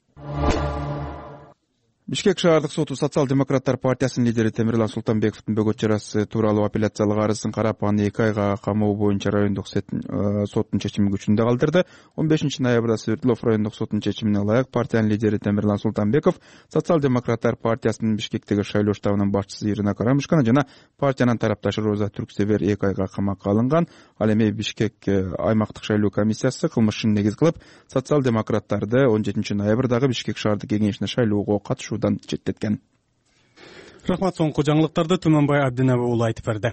Бишкек шаардык соту Социал-демократтар партиясынын лидери Темирлан Султанбековдун бөгөт чарасы тууралуу апелляциялык арызын карап, аны эки айга камоо боюнча райондук соттун чечими күчүндө калтырды. он бешинчи ноябрда Свердлов райондук соттун чечимине ылайык партиянын лидери Темирлан Султанбеков Социал-демократтар партиясынын Бишкектеги шайлоо штабынын башчысы Ирина Карамышкина жана партиянын тарапташы Роза Түрксевер эки айга камакка алынган. Ал эми Бишкек аймактык шайлоо комиссиясы кылмышын негиз кылып, социал-демократтарды он жетинчи ноябрдагы Бишкек шаардык кеңешине шайлоого катышуу четтеткен. Рахмат, соңку жаңылыктарды Түмөнбай Абдинеби уулу айтып берди.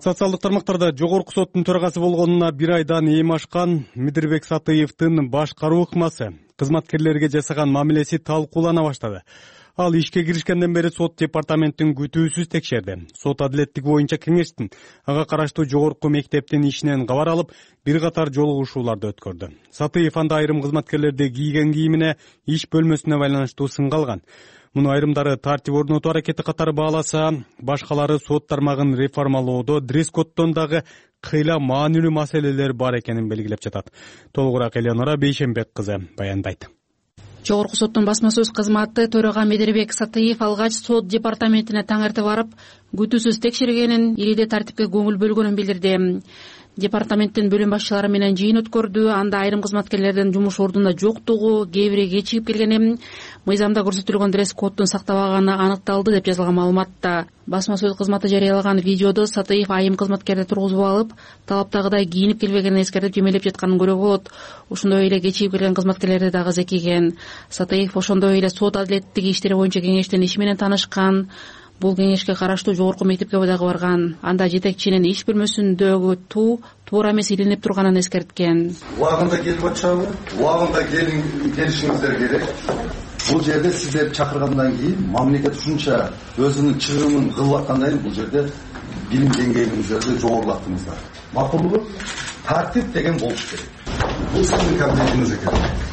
Социалдык тармактарда жогорку соттун төрагасы болгонуна бир айдан эми ашкан Мидирбек Сатыевдин башкаруу ыкмасы кызматкерлерге жасаган мамилеси талкуулана баштады. Ал ишке киришкенден бери сот департаментин күтүүсүз текшерди. Сот адилеттиги боюнча кеңештин ага караштуу жогорку мектептин ишинен кабар алып, бир катар жолугушууларды өткөрдү. Сатыев анда айрым кызматкерлерди кийген кийимине иш бөлмөсүнө байланыштуу сынга алган. Муну айрымдары тартип орнотуу аракети катары бааласа, башкалары сот тармагын реформалоодо дресс-коддон дагы кыйла маанилүү маселелер бар экенин белгилеп жатат. Толугураак Элеонора Бейшенбек кызы баяндайт. Жогорку соттун басма сөз кызматы төрага Мидирбек Сатыев алгач сот департаментине таңерте барып, күтүүсүз текшергенин, ириде тартипке көңүл бөлгөнүн билдирди. Департаменттин бөлүм башчылары менен жыйын өткөрдү. Анда айрым кызматкерлердин жумуш ордунда жоктугу, кээ бири кечигип келгени, мыйзамда көрсөтүлгөн дресс-коддун сактабаганы аныкталды деп жазылган маалыматта. Басма сөз кызматы жарыялаган видеодо Сатыев айым кызматкерди тургузуп алып, талаптагыдай кийинип келбегенин эскертип жемелеп жатканын көрүүгө болот. Ошондой эле кечигип келген кызматкерлерди дагы зекиген. Сатыев ошондой эле сот адилеттиги иштери боюнча кеңештин иши менен таанышкан. Бул кеңешке караштуу жогорку мектепке дагы барган. Анда жетекчинин иш бөлмөсүндөгү туу туура эмес илинип турганын эскерткен. Убагында келип атышабы? Убагында келишиңиздер керек. Бул жерде сиздерди чакыргандан кийин мамлекет ушунча өзүнүн чыгымын кылып аткандан кийин бул жерде билим деңгээлиңиздерди жогорулаттыңыздар. Макулбу? Тартип деген болуш керек. Бул сиздин кабинетиңиз экен.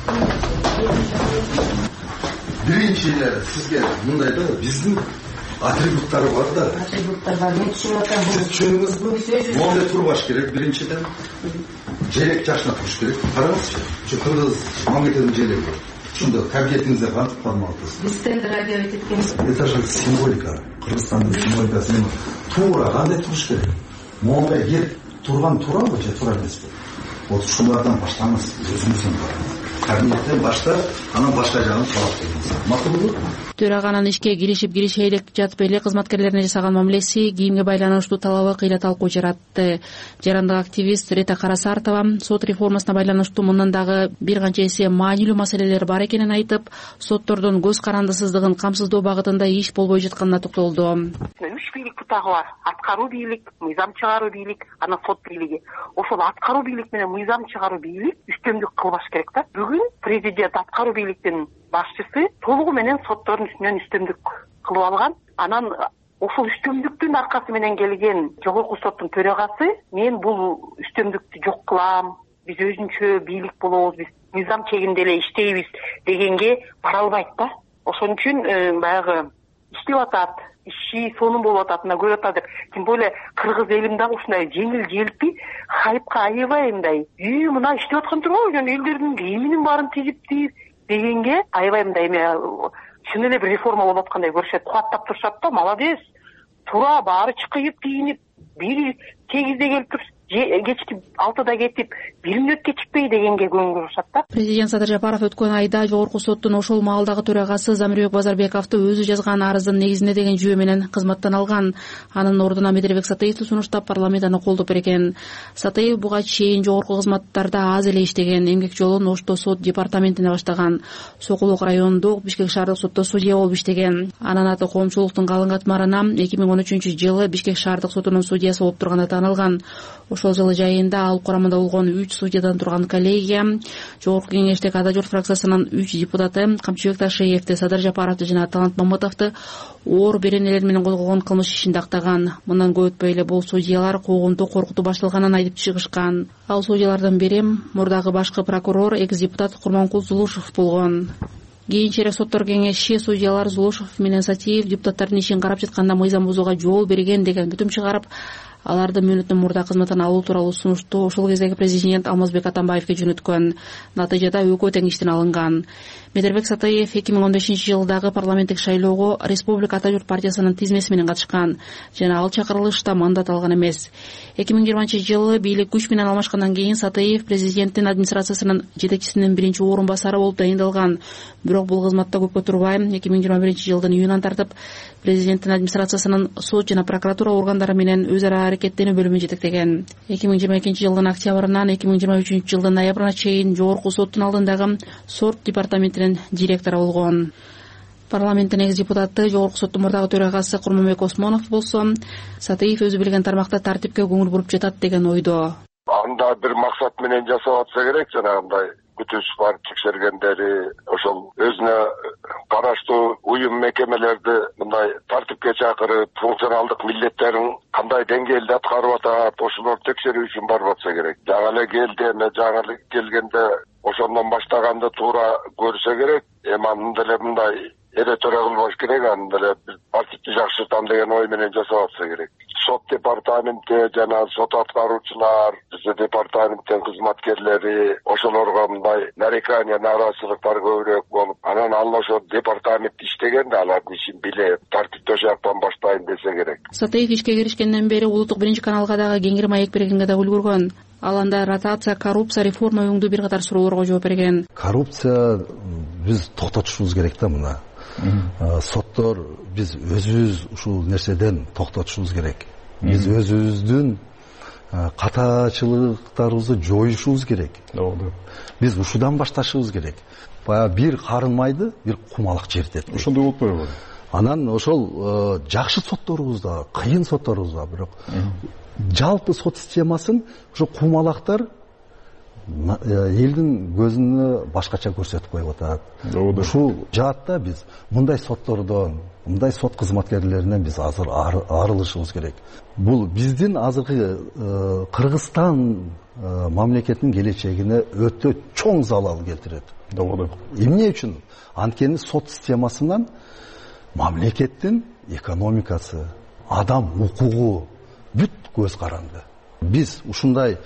Биринчи эле сизге мындай да биздин атрибуттары бар да. Атрибуттар бар. Мен түшүнүп атам. Сиз түшүнүңүзбү? Мондай турбаш керек биринчиден. Желек жашына туруш керек. Караңызчы. Ушу кыргыз мамлекетинин желеги. Ушунда кабинетиңизде кантип кармалдыңыз? Биз тендер радио эткенбиз. Это же символика. Кыргызстандын символикасы туура кандай туруш керек? Мондай келип турган туурабы же туура эмеспи? Вот ушулардан баштаңыз, өзүңүздөн барыңыз. Кабинеттен баштап, анан башка жагын талап кылыңыз. Макулбу? Төраганын ишке киришип киришейли жатып эле кызматкерлерине жасаган мамилеси кийимге байланыштуу талабы кыйла талкуу жаратты. Жарандык активист Рета Карасартова сот реформасына байланыштуу мындан дагы бир канча эсе маанилүү маселелер бар экенин айтып, соттордун көз карандысыздыгын камсыздоо багытында иш болбой жатканына токтолду. Үч бийлик бутагы бар. Аткаруу бийлик, мыйзам чыгаруу бийлик, анан сот бийлиги. Ошол аткаруу бийлик менен мыйзам чыгаруу бийлик үстөмдүк кылбаш керек да. Бүгүн президент аткаруу бийликтин башчысы толугу менен соттордун үстүнөн үстөмдүк кылып алган. Анан ошол үстөмдүктүн аркасы менен келген жогорку соттун төрагасы мен бул үстөмдүктү жок кылам, биз өзүнчө бийлик болобуз, биз мыйзам чегинде эле иштейбиз дегенге бара албайт да. Ошон үчүн баягы иштеп атат, иши сонун болуп атат, мына көрүп атат деп. Тем более кыргыз элим дагы ушундай жеңил желпи хайпка аябай мындай үй мына иштеп аткан турбайбы, жана элдердин кийиминин баарын тигипти дегенге аябай мындай эме чын эле бир реформа болуп аткандай көрүшөт, кубаттап турушат да. Молодец, туура баары чыкыйып кийинип, бири сегизде келип туруп, кечки алтыда кетип, бир мүнөт кечикпей дегенге көңүл бурушат да. Президент Садыр Жапаров өткөн айда жогорку соттун ошол маалдагы төрагасы Замирбек Базарбековду өзү жазган арыздын негизинде деген жүйө менен кызматтан алган. Анын ордуна Мидирбек Сатыевди сунуштап парламент аны колдоп берген. Сатыев буга чейин жогорку кызматтарда аз эле иштеген, эмгек жолун Ошто сот департаментине баштаган. Сокулук райондук Бишкек шаардык сотто судья болуп иштеген. Анын аты коомчулуктун калың катмарына эки миң он үчүнчү жылы Бишкек шаардык сотунун судьясы болуп турганда таанылган. Ошол жылы жайында ал курамында болгон үч судьядан турган коллегия жогорку кеңештеги Ада журт фракциясынын үч депутаты Камчыбек Ташиевди, Садыр Жапаровду жана Талант Мамытовду оор беренелер менен козголгон кылмыш ишинде актаган. Мындан көп өтпөй эле бул судьялар куугунту коркутуу башталганын айтып чыгышкан. Ал судьялардын бири мурдагы башкы прокурор, экс депутат Курманкул Зулушев болгон. Кийинчерээк соттор кеңеши судьялар Зулушев менен Сатиев депутаттардын ишин карап жатканда мыйзам бузууга жол берген деген бүтүм чыгарып, аларды мөөнөттөн мурда кызматтан алуу тууралуу сунушту ошол кездеги президент Алмазбек Атамбаевге жөнөткөн. Натыйжада экөө тең иштен алынган. Мидирбек Сатыев эки миң он бешинчи жылдагы парламенттик шайлоого Республика Ата журт партиясынын тизмеси менен катышкан, жана ал чакырылышта мандат алган эмес. эки миң жыйырманчы жылы бийлик күч менен алмашкандан кийин Сатыев президенттин администрациясынын жетекчисинин биринчи орун басары болуп дайындалган. Бирок бул кызматта көпкө турбай эки миң жыйырма биринчи жылдын июнан тартып президенттин администрациясынын сот жана прокуратура органдары менен өз ара аракеттенүү бөлүмүн жетектеген. эки миң жыйырма экинчи жылдын октябрынан эки миң жыйырма үчүнчү жылдын ноябрына чейин жогорку соттун алдындагы сот департаментинин директору болгон. парламенттин экс депутаты жогорку соттун мурдагы төрагасы Курманбек Осмонов болсо Сатаев өзү билген тармакта тартипке көңүл буруп жатат деген ойдо. Анда бир максат менен жасап атса керек, жанагындай күтүш бар, текшергендери, ошол өзүнө караштуу уюм мекемелерди мындай тартипке чакырып, функционалдык милдеттерин кандай деңгээлде аткарып атат, ошолорду текшерүү үчүн барып атса керек. Жаңы эле келди, эми жаңы эле келгенде ошондон баштаганды туура көрсө керек. Эми аны деле мындай эре төре кылбаш керек, аны деле тартипти жакшыртам деген ой менен жасап атса керек. Сот департаменти жана сот аткаруучулар, бизде департаменттин кызматкерлери ошолорго мындай нарекания, нааразычылыктар көбүрөөк болуп, анан ал ошо департамент иштегенде алардын ишин билип, тартипти ошол жактан баштайын десе керек. Сатаев ишке киришкенден бери улуттук биринчи каналга дагы кеңири маек бергенге да үлгүргөн. Ал анда ротация, коррупция, реформа өңдүү бир катар суроолорго жооп берген. Коррупция биз токтотушубуз керек да мына. Соттор биз өзүбүз ушул нерседен токтотушубуз керек. Биз өзүбүздүн катачылыктарыбызды жоюшубуз керек. Биз ушудан башташыбыз керек. Баягы бир карын майды бир кумалак чертет. Ошондой болуп койбойбу? Анан ошол жакшы сотторубуз да, кыйын сотторубуз да, бирок жалпы сот системасын ошо кумалактар элдин көзүнө башкача көрсөтүп коюп атат. Ушул жаатта биз мындай соттордон, мындай сот кызматкерлеринен биз азыр арылышыбыз керек. Бул биздин азыркы Кыргызстан мамлекетинин келечегине өтө чоң залал келтирет. Эмне үчүн? Анткени сот системасынан мамлекеттин экономикасы, адам укугу бүт көз каранды. Биз ушундай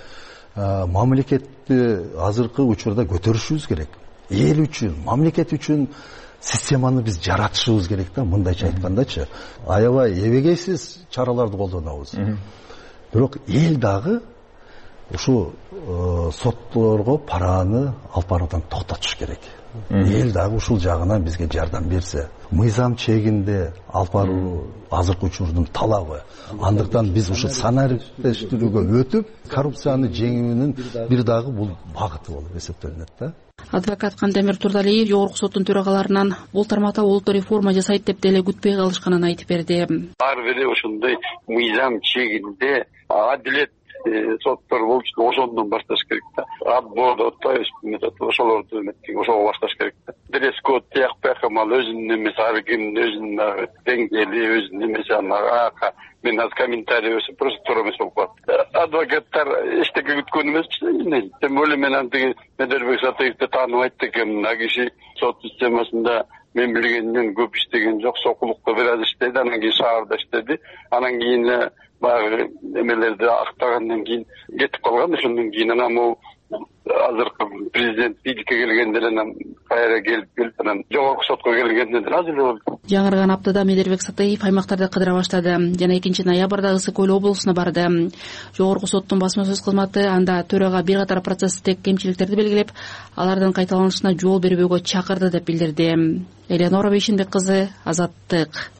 мамлекетти азыркы учурда көтөрүшүбүз керек. Эл үчүн, мамлекет үчүн системаны биз жаратышыбыз керек да, мындайча айткандачы. Аябай эбегейсиз чараларды колдонобуз. Бирок эл дагы ушу сотторго параны алып баруудан токтотуш керек. Эл дагы ушул жагынан бизге жардам берсе, мыйзам чегинде алып баруу азыркы учурдун талабы. Андыктан биз ушу санариптештирүүгө өтүп, коррупцияны жеңүүнүн бир дагы бул багыты болуп эсептелинет да. Адвокат Кандемир Турдалиев жогорку соттун төрагаларынан бул тармакта улуттуу реформа жасайт деп деле күтпөй калышканын айтып берди. Ар бир ошондой мыйзам чегинде адилет соттор болчу, ошондон башташ керек да. Отбор, то есть метод ошолорду ошого башташ керек да. Дресс-код тияк бакмал өзүнүн эмеси, ар кимдин өзүнүн деңгээли, өзүнүн эмеси, ага мен аз комментарий өсүп просто туура эмес болуп калат. Адвокаттар эчтеке күткөн эмес. Тем более мен антиги Медербек Сатаевди тааныбайт экенмин. А киши сот системасында мен билгенден көп иштеген жок, сокулукта бир аз иштеди, анан кийин шаарда иштеди, анан кийин баягы эмелерди актагандан кийин кетип калган. Ошондон кийин анан могу азыркы президент бийликке келгенде анан кайра келип келип анан жогорку сотко келгенде азыр эле болду. Жаңырган аптада Медербек Сатаев аймактарды кыдыра баштады жана экинчи ноябрда Ысык Көл облусуна барды. Жогорку соттун басма сөз кызматы анда төрага бир катар процесстик кемчиликтерди белгилеп, алардын кайталанышына жол бербөөгө чакырды деп билдирди. Элеонора Бейшенбек кызы, Азаттык.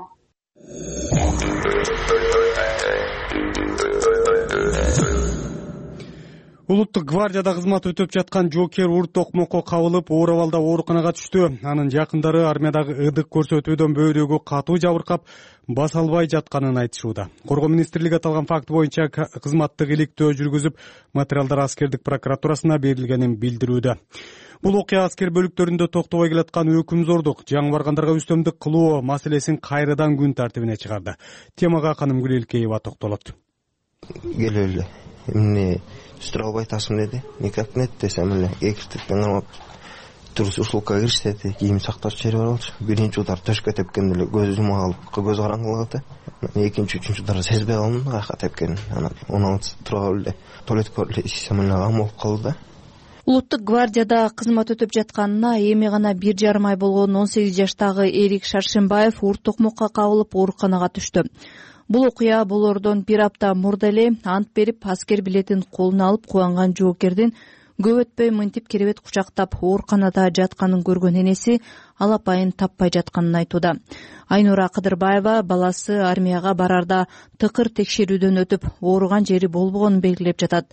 Улуттук гвардияда кызмат өтөп жаткан жокер Ур Токмокко кабылып, оор абалда ооруканага түштү. Анын жакындары армиядагы ыдык көрсөтүүдөн бөйрөгү катуу жабыркап, баса албай жатканын айтышууда. Коргоо министрлиги аталган факт боюнча кызматтык иликтөө жүргүзүп, материалдар аскердик прокуратурасына берилгенин билдирүүдө. Бул окуя аскер бөлүктөрүндө токтобой келаткан өкүмзордук, жаңы баргандарга үстөмдүк кылуу маселесин кайрадан күн тартибине чыгарды. Темага Канымгүл Элкеева токтолот. Келеле. Эмне Строго айтасың деди. Никак нет десем эле экиртиктен алып турус ушулка кириш деди. Кийим сакташ жери бар болчу. Биринчи удар төшкө тепкенде эле көзүм алып, көз караңгылыгы. Экинчи, үчүнчү удар сезбей калдым, кайка тепкен. Анан он алты туруп эле туалетке эле исем эле амалып калды. Улуттук гвардияда кызмат өтөп жатканына эми гана бир жарым ай болгон он сегиз жаштагы Эрик Шаршембаев Ур Токмокко кабылып ооруканага түштү. Бул окуя болордон бир апта мурда эле ант берип аскер билетин колуна алып кубанган жоокердин көп өтпөй мынтип керебет кучактап ооруканада жатканын көргөн энеси алапайын таппай жатканын айтууда. Айнура Кыдырбаева баласы армияга барарда тыкыр текшерүүдөн өтүп ооруган жери болбогонун белгилеп жатат.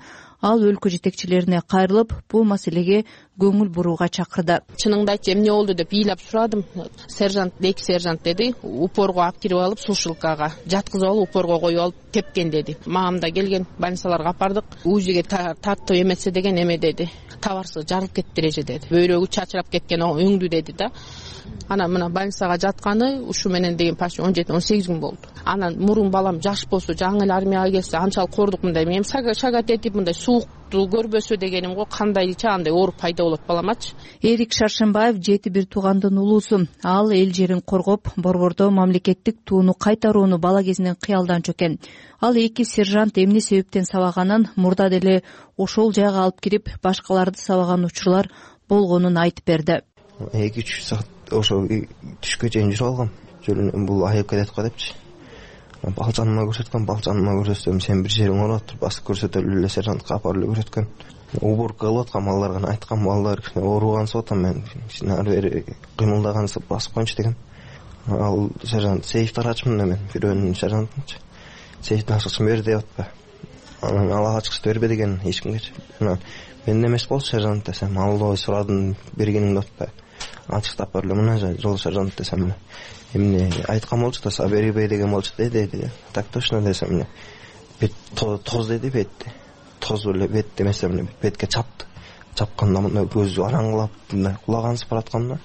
Ал өлкө жетекчилерине кайрылып, бул маселеге көңүл бурууга чакырды. Чыныңды айтсам, эмне болду деп ыйлап сурадым. Сержант, эки сержант деди, упорго алып кирип алып, сушилкага жаткызып алып, упорго коюп алып тепкен деди. Мамамда келген больницаларга апардык. УЗИге тартып эмесе деген эме деди. Табарсы жарылып кетти дереже деди. Бөйрөгү чачырап кеткен, өңдү деди да. Анан мына больницага жатканы ушу менен деген почти он жети он сегиз күн болду. Анан мурун балам жаш болсо, жаңы эле армияга келсе, анчалык кордук мындай. Мен шагат этип мындай суукту көрбөсө дегеним го, кандайча андай ооруп пайда болот баламачы. Эрик Шаршембаев жети бир туугандын улуусу. Ал эл жерин коргоп, борбордо мамлекеттик тууну кайтарууну бала кезинен кыялданчу экен. Ал эки сержант эмне себептен сабаганын мурда деле ошол жайга алып кирип, башкаларды сабаган учурлар болгонун айтып берди. эки үч саат ошо түшкө чейин жүрүп алгам. Жолун бул айып кетет го депчи. Балжаныма көрсөткөн, балжаныма көрсөтсөм, сен бир жериң ооруп атып, басып көрсөтөлү эле сержантка апарып эле көрсөткөн. Уборка кылып аткан балдарга айткан, балдар ооругансы атам мен. Ары бери кыймылдагансы басып коюнчу деген. Ал сержант сейфти ачмын мен, бирөөнүн сержантынчы. Сейфти ачкычын бер деп атпа. Анан ал ачкычты бербе деген эч кимге. Мен эмес болчу сержант десем, аллой сурадым, бергениңди атпа. Ачыктап берле мына жол сержант десем, эмне айткан болчу да, са бербей деген болчу деди. Так точно десем, бет тоз деди, бетти. Тоз эле бет демесем, бетке чапты. Чапканда мына көзү араңгылап, мындай кулагансып баратканда,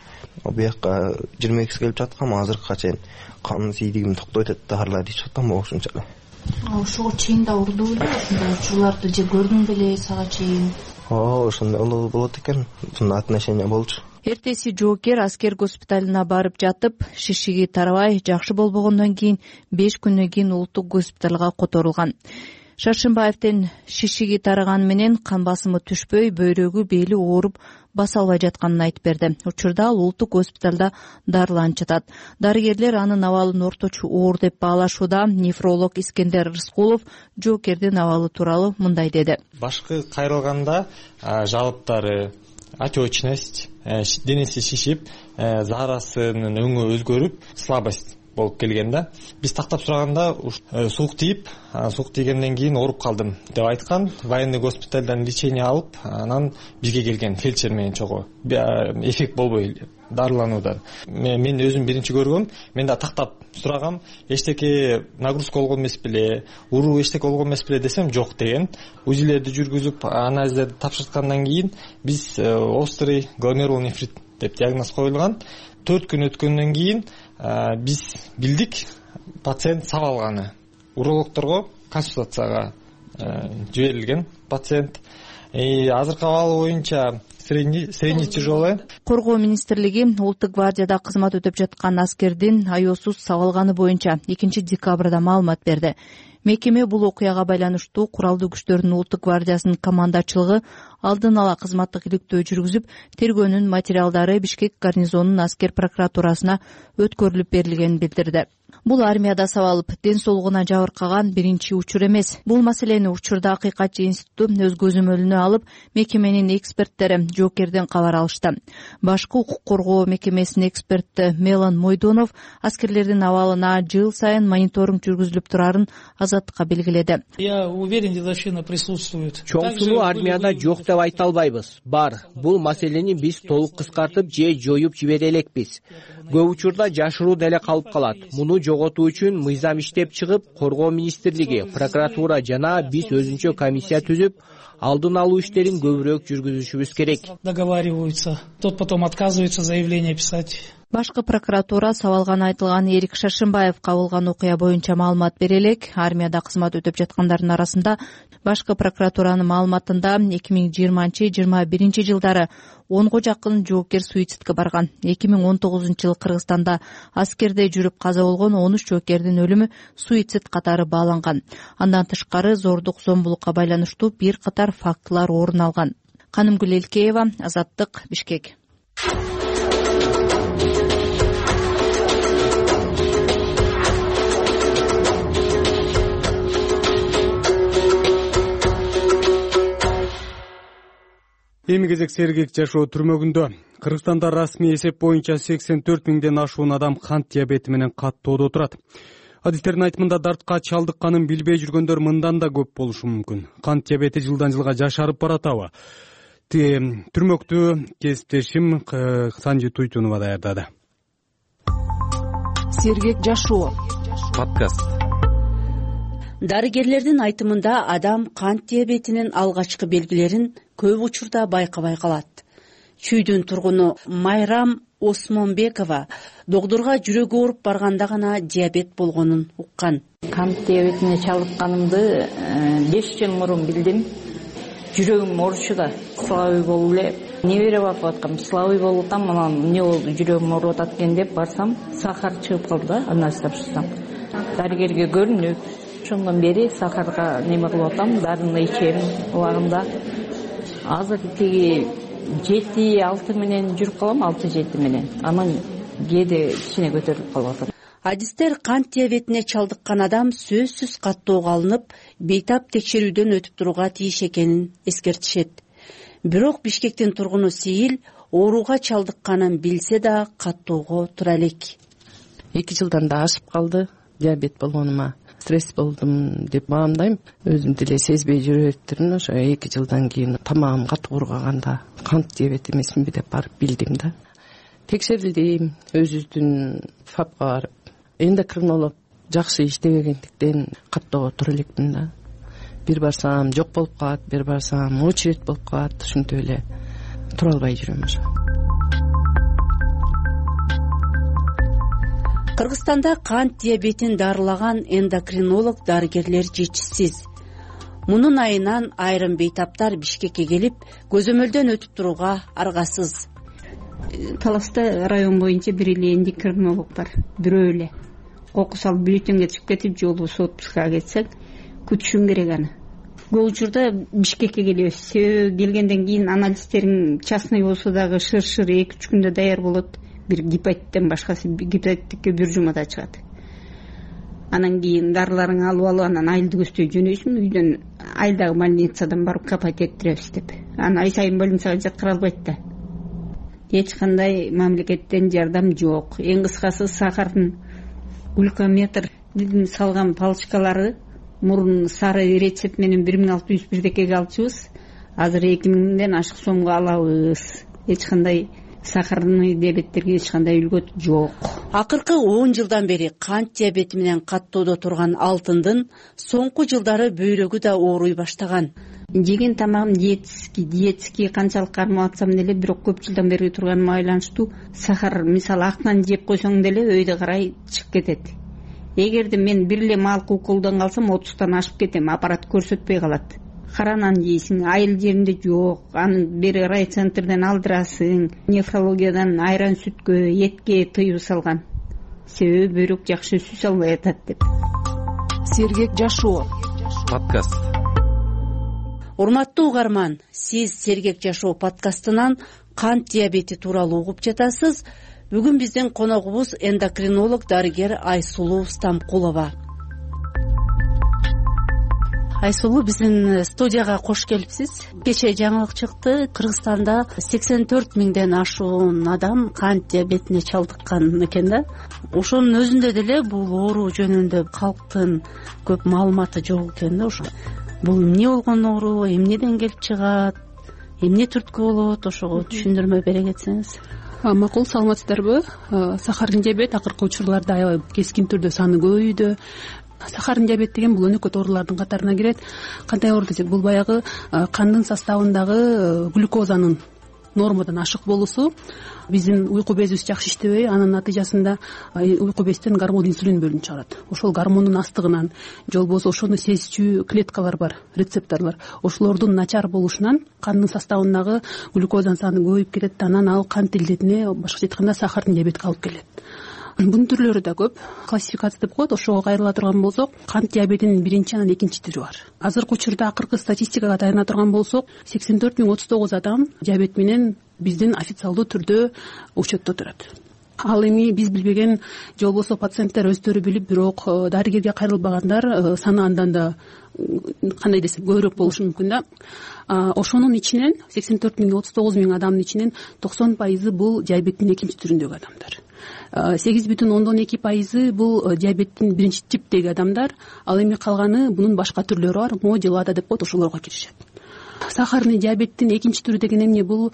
бияка жыйырма экиге келип жаткам, азыркыга чейин кан тийдигим токтой атат, дарыларды ичип атам ошончо эле. Ошого чейин да урду беле, ушундай учурларды же көрдүң беле сага чейин? Оо, ошондой улуу болот экен. Ушундай отношение болчу. Эртеси жоокер аскер госпиталына барып жатып, шишиги тарабай, жакшы болбогондон кийин беш күндөн кийин улуттук госпиталга которулган. Шаршембаевдин шишиги тараганы менен кан басымы түшпөй, бөйрөгү бели ооруп, баса албай жатканын айтып берди. Учурда ал улуттук госпиталда дарыланып жатат. Дарыгерлер анын абалын орточо оор деп баалашууда. Нефролог Искендер Рыскулов жоокердин абалы тууралуу мындай деди. Башкы кайрылганда жалыптары, отечность, денеси шишип, заарасынын өңү өзгөрүп, слабость болуп келген да. Биз тактап сураганда суук тийип, суук тийгенден кийин ооруп калдым деп айткан. Военный госпиталдан лечение алып, анан бизге келген фельдшер менен чогуу. Эффект болбой дарылануудан. Мен өзүм биринчи көргөм, мен да тактап сурагам, эчтеке нагрузка болгон эмес беле, уруу эчтеке болгон эмес беле десем, жок деген. УЗИлерди жүргүзүп, анализдерди тапшырткандан кийин биз острый гломерулный нефрит деп диагноз коюлган. төрт күн өткөндөн кийин биз билдик пациент сабалганы. Урологторго консультацияга жиберилген пациент. Азыркы абалы боюнча средний средний тяжелый. Коргоо министрлиги Улуттук гвардияда кызмат өтөп жаткан аскердин айоосуз сабалганы боюнча экинчи декабрда маалымат берди. Мекеме бул окуяга байланыштуу куралдуу күчтөрдүн Улуттук гвардиясынын командачылыгы алдын ала кызматтык иликтөө жүргүзүп, тергөөнүн материалдары Бишкек гарнизонунун аскер прокуратурасына өткөрүлүп берилгенин билдирди. Бул армияда сабалып, ден соолугуна жабыркаган биринчи учур эмес. Бул маселени учурда Акыйкатчы институту өз көзөмөлүнө алып, мекеменин эксперттери жоокерден кабар алышты. Башкы укук коргоо мекемесинин эксперти Мелан Мойдонов аскерлердин абалына жыл сайын мониторинг жүргүзүлүп турарын Азаттыкка белгиледи. Я уверен, дедовщина присутствует. Чоң сунуу армияда жок деп айта албайбыз. Бар. Бул маселени биз толук кыскартып же жоюп жибере элекпиз. Көп учурда жашыруу деле калып калат. Муну жоготуу үчүн мыйзам иштеп чыгып, Коргоо министрлиги, прокуратура жана биз өзүнчө комиссия түзүп, алдын алуу иштерин көбүрөөк жүргүзүшүбүз керек. Договариваются. Тот потом отказывается заявление писать. Башкы прокуратура сабалганы айтылган Эрик Шаршембаевга болгон окуя боюнча маалымат бере элек. Армияда кызмат өтөп жаткандардын арасында башкы прокуратуранын маалыматында эки миң жыйырманчы жыйырма биринчи жылдары онго жакын жоокер суицидке барган. эки миң он тогузунчу жылы Кыргызстанда аскерде жүрүп каза болгон он үч жоокердин өлүмү суицид катары бааланган. Андан тышкары зордук зомбулукка байланыштуу бир катар фактылар орун алган. Канымгүл Элкеева, Азаттык, Бишкек. Эми кезек сергек жашоо түрмөгүндө. Кыргызстанда расмий эсеп боюнча сексен төрт миңден ашуун адам кант диабети менен каттоодо турат. адистердин айтымында дартка чалдыкканын билбей жүргөндөр мындан да көп болушу мүмкүн. Кант диабети жылдан жылга жашарып баратабы? Түрмөктүү кесиптешим Санжи Туйтунова даярдады. Сергек жашоо подкаст. Дарыгерлердин айтымында адам кант диабетинин алгачкы белгилерин көп учурда байкабай калат. Чүйдүн тургуну Майрам Осмонбекова доктурга жүрөгү ооруп барганда гана диабет болгонун уккан. Кант диабетине чалдыкканымды беш жыл мурун билдим. Жүрөгүм ооручуда, слабый болуп эле небере багып аткам, слабый болуп атам, анан эмне болду, жүрөгүм ооруп атат экен деп барсам, сахар чыгып калды да, анализ тапшырсам. Дарыгерге көрүнүп, ошондон бери сахарга неме кылып атам, дарыны ичем убагында. Азыр тиги жети алты менен жүрүп калам, алты жети менен. Анан кээде кичине көтөрүлүп калып атат. Адистер кант диабетине чалдыккан адам сөзсүз каттоого алынып, бейтап текшерүүдөн өтүп турууга тийиш экенин эскертишет. Бирок Бишкектин тургуну Сейил ооруга чалдыкканын билсе да каттоого тура элек. эки жылдан да ашып калды диабет болгонума. Стресс болдум деп баамдайм. Өзүм деле сезбей жүрөптүрмүн. Ошо эки жылдан кийин тамагым катуу кургаганда кант диабет эмесминби деп барып билдим да. Текшерилдим, өзүбүздүн фапка барып. Эндокринолог жакшы иштебегендиктен каттоого тура элекмин да. Бир барсам жок болуп калат, бир барсам очередь болуп калат. Ушинтип эле тура албай жүрөм ошо. Кыргызстанда кант диабетин дарылаган эндокринолог дарыгерлер жетишсиз. Мунун айынан айрым бейтаптар Бишкекке келип, көзөмөлдөн өтүп турууга аргасыз. Таласта район боюнча бир эле эндокринолог бар, бирөө эле. Кокус алып бюллетенге чыгып кетип, жолу отпускага кетсек, күтүшүң керек аны. Көп учурда Бишкекке келебиз. Себеби келгенден кийин анализдерин частный болсо дагы шыр-шыр эки үч күндө даяр болот. Бир гепатиттен башкасы, гепатитке бир жумада чыгат. Анан кийин дарыларыңы алып алып, анан айылды көздөй жөнөйсүң, үйдөн айылдагы больницадан барып капать эттиребиз деп. Анан ай сайын больницага жаткыра албайт да. Эч кандай мамлекеттен жардам жок. Эң кыскасы сахардын глюкометрдин салган палочкалары мурун сары рецепт менен бир миң алты жүз бирдекеге алчубыз. Азыр эки миңден ашык сомго алабыз. Эч кандай сахарный диабеттерге эч кандай үлгөт жок. Акыркы он жылдан бери кант диабети менен каттоодо турган алтындын соңку жылдары бөйрөгү да ооруй баштаган. Жеген тамагым диетский, диетский канчалык кармап атсам деле, бирок көп жылдан бери турганыма байланыштуу сахар, мисалы актан жеп койсоң деле өйдө карай чыгып кетет. Эгерде мен бир эле малкы колдон калсам отуздан ашып кетем, аппарат көрсөтпөй калат. Каранан жейсиң, айыл жеринде жок, аны бери райцентрден алдырасың, нефрологиядан айран сүткө, этке тыюу салган. Себеби бөйрөк жакшы сүз албай атат деп. Сергек жашоо подкаст. Урматтуу угарман, сиз Сергек жашоо подкастынан кант диабети тууралуу угуп жатасыз. Бүгүн биздин коногубуз эндокринолог дарыгер Айсулуу Стамкулова. Айсулуу, биздин студияга кош келипсиз. Кечээ жаңылык чыкты, Кыргызстанда сексен төрт миңден ашуун адам кант диабетине чалдыккан экен да. Ошонун өзүндө деле бул оору жөнүндө калктын көп маалыматы жок экен да. Ошо бул эмне болгон оору, эмнеден келип чыгат, эмне түрткү болот, ошого түшүндүрмө бере кетсеңиз. Макул, саламатсыздарбы? Сахардын диабет акыркы учурларда аябай кескин түрдө саны көбөйдү. Сахардын диабет деген бул өнөкөт оорулардын катарына кирет. Кандай оору десек, бул баягы кандын составындагы глюкозанын нормадан ашык болуусу. Биздин уйку безибиз жакшы иштебей, анын натыйжасында уйку безден гормон инсулин бөлүнүп чыгарат. Ошол гормондун астыгынан же болбосо ошону сезчү клеткалар бар, рецепторлор. Ошолордун начар болушунан кандын составындагы глюкозанын саны көбөйүп кетет, анан ал кант илдетине, башкача айтканда сахардын диабетке алып келет. Бунун түрлөрү да көп. Классификация деп коет. Ошого кайрыла турган болсок, кант диабетинин биринчи анан экинчи түрү бар. Азыркы учурда акыркы статистикага таяна турган болсок, сексен төрт миң отуз тогуз адам диабет менен биздин официалдуу түрдө учетто турат. ал эми биз билбеген же болбосо пациенттер өздөрү билип бирок дарыгерге кайрылбагандар саны андан да кандай десем көбүрөөк болушу мүмкүн да. Ошонун ичинен сексен төрт миң отуз тогуз миң адамдын ичинен токсон пайызы бул диабеттин экинчи түрүндөгү адамдар. сегиз бүтүн ондон эки пайызы бул диабеттин биринчи типтеги адамдар, ал эми калганы бунун башка түрлөрү бар, мо же лада деп коет, ошолорго киришет. Сахарный диабеттин экинчи түрү деген эмне? Бул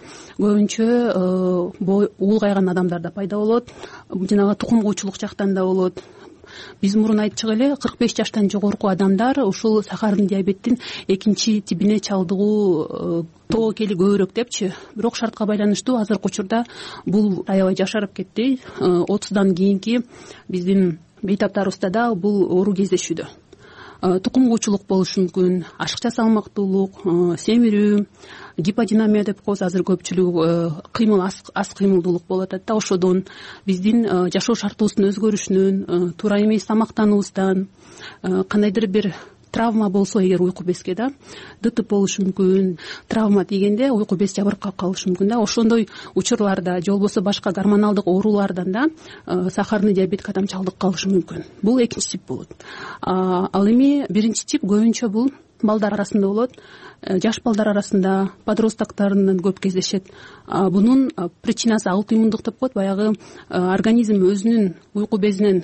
көбүнчө улгайган адамдарда пайда болот, жанагы тукум куучулук жактан да болот. Биз мурун айтчык эле кырк беш жаштан жогорку адамдар ушул сахарный диабеттин экинчи тибине чалдыгуу тобокели көбүрөөк депчи. Бирок шартка байланыштуу азыркы учурда бул аябай жашарып кетти. отуздан кийинки биздин бейтаптарыбызда да бул оору кездешүүдө. Тукум куучулук болушу мүмкүн, ашыкча салмактуулук, семирүү, гиподинамия деп коебуз. Азыр көпчүлүгү кыймыл, аз кыймылдуулук болуп атат да. Ошодон биздин жашоо шартыбыздын өзгөрүшүнөн, туура эмес тамактануубуздан, кандайдыр бир травма болсо эгер уйку безге да дытып болушу мүмкүн. Травма дегенде уйку без жабыркап калышы мүмкүн да. Ошондой учурларда же болбосо башка гормоналдык оорулардан да сахарный диабетке адам чалдык калышы мүмкүн. Бул экинчи тип болот. Ал эми биринчи тип көбүнчө бул балдар арасында болот, жаш балдар арасында, подростоктарынан көп кездешет. Бунун причинасы аутоиммундук деп коет. Баягы организм өзүнүн уйку безинен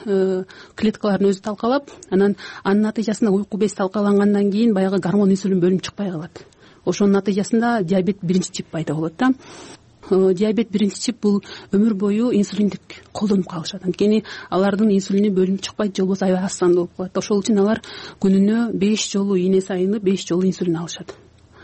клеткаларын өзү талкалап, анан анын натыйжасында уйку без талкалангандан кийин баягы гормон инсулин бөлүнүп чыкпай калат. Ошонун натыйжасында диабет биринчи тип пайда болот да. Диабет биринчи тип бул өмүр бою инсулиндик колдонуп калышат. Анткени алардын инсулини бөлүнүп чыкпайт, же болбосо аябай аз санда болуп калат. Ошол үчүн алар күнүнө беш жолу ийне сайыны беш жолу инсулин алышат.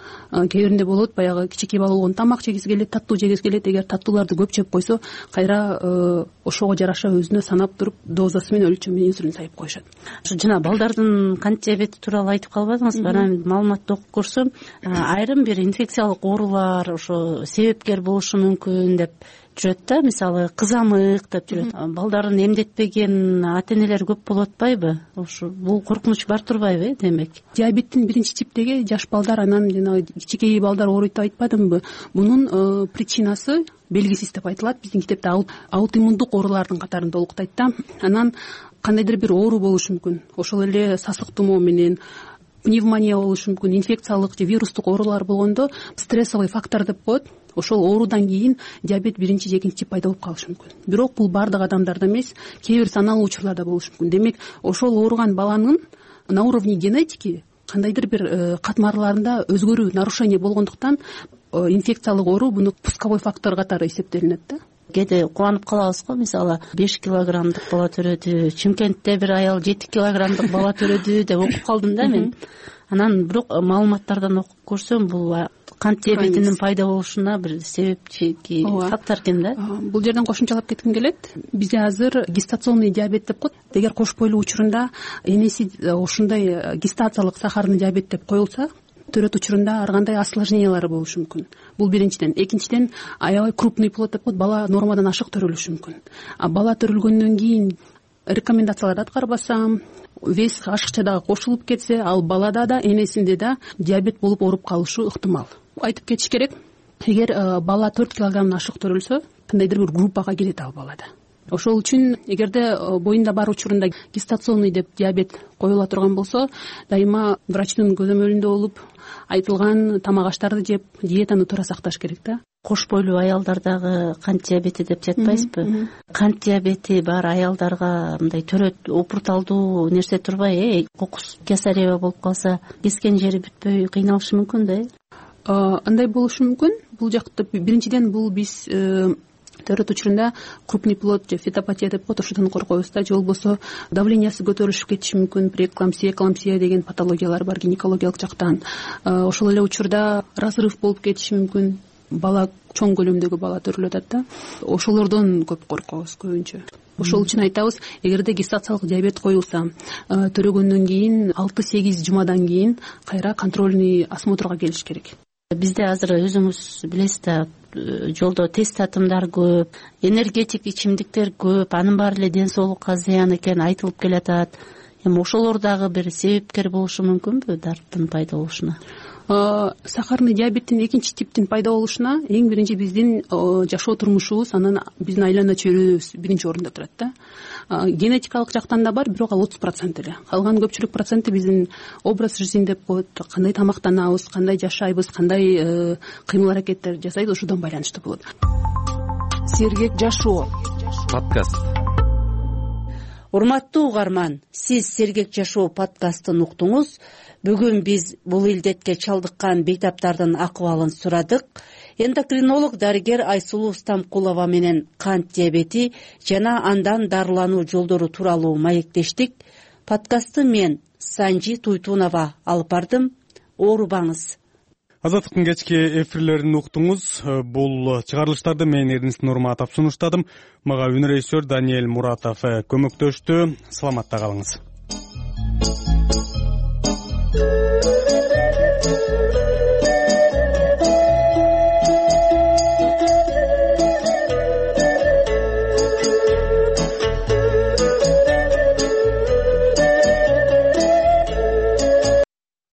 Кээ биринде болот, баягы кичинекей бала болгондо тамак жегиси келет, таттуу жегиси келет. Эгер таттууларды көп жеп койсо, кайра ошого жараша өзүнө санап туруп дозасы менен өлчөм менен инсулин сайып коюшат. Ушу жана балдардын кант диабети тууралуу айтып калбадыңызбы? Анан маалыматты окуп көрсөм, айрым бир инфекциялык оорулар ошо себепкер болушу мүмкүн деп жүрөт да. Мисалы кызамык деп жүрөт. Балдарын эмдетпеген ата энелер көп болуп атпайбы? Ошо бул коркунуч бар турбайбы демек? Диабеттин биринчи типтеги жаш балдар, анан жана кичинекей балдар ооруйт деп айтпадымбы? Мунун причинасы белгисиз деп айтылат. Биздин китепте аутоиммундук оорулардын катарында олуктайт да. Анан кандайдыр бир оору болушу мүмкүн. Ошол эле сасык тумоо менен, пневмония болушу мүмкүн, инфекциялык же вирустук оорулар болгондо стрессовый фактор деп коет. Ошол оорудан кийин диабет биринчи же экинчи тип пайда болуп калышы мүмкүн. Бирок бул бардык адамдарда эмес, кээ бир саналуу учурларда болушу мүмкүн. Демек, ошол ооруган баланын на уровне генетики кандайдыр бир катмарларында өзгөрүү, нарушение болгондуктан инфекциялык оору буну пусковой фактор катары эсептелинет да. Кээде кубанып калабыз го, мисалы беш килограммдык бала төрөдү, Чымкентте бир аял жети килограммдык бала төрөдү деп окуп калдым да мен. Анан бирок маалыматтардан окуп көрсөм, бул кант диабетинин пайда болушуна бир себепчи фактор экен да. Бул жерден кошумчалап кетким келет. Бизде азыр гестационный диабет деп коет. Эгер кош бойлуу учурунда энеси ушундай гестациялык сахарный диабет деп коюлса, төрөт учурунда ар кандай осложнениялары болушу мүмкүн. Бул биринчиден. Экинчиден, аябай крупный плод деп коет, бала нормадан ашык төрөлүшү мүмкүн. А бала төрөлгөндөн кийин рекомендацияларды аткарбаса, вес ашыкча дагы кошулуп кетсе, ал балада да, энесинде да диабет болуп ооруп калышы ыктымал. Айтып кетиш керек, эгер бала төрт килограммдан ашык төрөлсө, кандайдыр бир группага кирет ал балада. Ошол үчүн эгерде боюнда бар учурунда гестационный деп диабет коюла турган болсо, дайыма врачтын көзөмөлүндө болуп, айтылган тамак аштарды жеп, диетаны туура сакташ керек да. Кош бойлуу аялдардагы кант диабети деп жатпайсызбы? Кант диабети бар аялдарга мындай төрөт опурталдуу нерсе турбай, э, кокус кесарева болуп калса, кескен жери бүтпөй кыйналышы мүмкүн да, э? Андай болушу мүмкүн. Бул жакта биринчиден бул биз төрөт учурунда крупный плод же фетопатия деп коет, ошодон коркобуз да. Же болбосо давлениясы көтөрүлүп кетиши мүмкүн, преэклампсия, эклампсия деген патологиялар бар гинекологиялык жактан. Ошол эле учурда разрыв болуп кетиши мүмкүн. Бала чоң көлөмдөгү бала төрөлүп атат да. Ошолордон көп коркобуз көбүнчө. Ошол үчүн айтабыз, эгерде гестациялык диабет коюлса, төрөгөндөн кийин алты сегиз жумадан кийин кайра контрольный осмотрга келиш керек. Бизде азыр өзүңүз билесиз да, жолдо тест татымдар көп, энергетик ичимдиктер көп, анын баары эле ден соолукка зыян экени айтылып келатат. эми ошолор дагы бир себепкер болушу мүмкүнбү дарттын пайда болушуна? Сахарный диабеттин экинчи типтин пайда болушуна эң биринчи биздин жашоо турмушубуз, анан биздин айлана чөйрөбүз биринчи орунда турат да. Генетикалык жактан да бар, бирок ал отуз процент эле. Калган көпчүлүк проценти биздин образ жизни деп коет, кандай тамактанабыз, кандай жашайбыз, кандай кыймыл аракеттер жасайбыз, ошодон байланыштуу болот. Сергек жашоо подкаст. Урматтуу угарман, сиз Сергек жашоо подкастын уктуңуз. Бүгүн биз бул илдетке чалдыккан бейтаптардын акыбалын сурадык. Эндокринолог дарыгер Айсулуу Стамкулова менен кант диабети жана андан дарылануу жолдору тууралуу маектештик. Подкастты мен Санжи Туйтунова алып бардым. Оорубаңыз. Азаттыктын кечки эфирлерин уктуңуз. Бул чыгарылыштарды мен Эрдинис Нурматов сунуштадым. Мага үн режиссер Даниэль Муратов көмөктөштү. Саламатта калыңыз.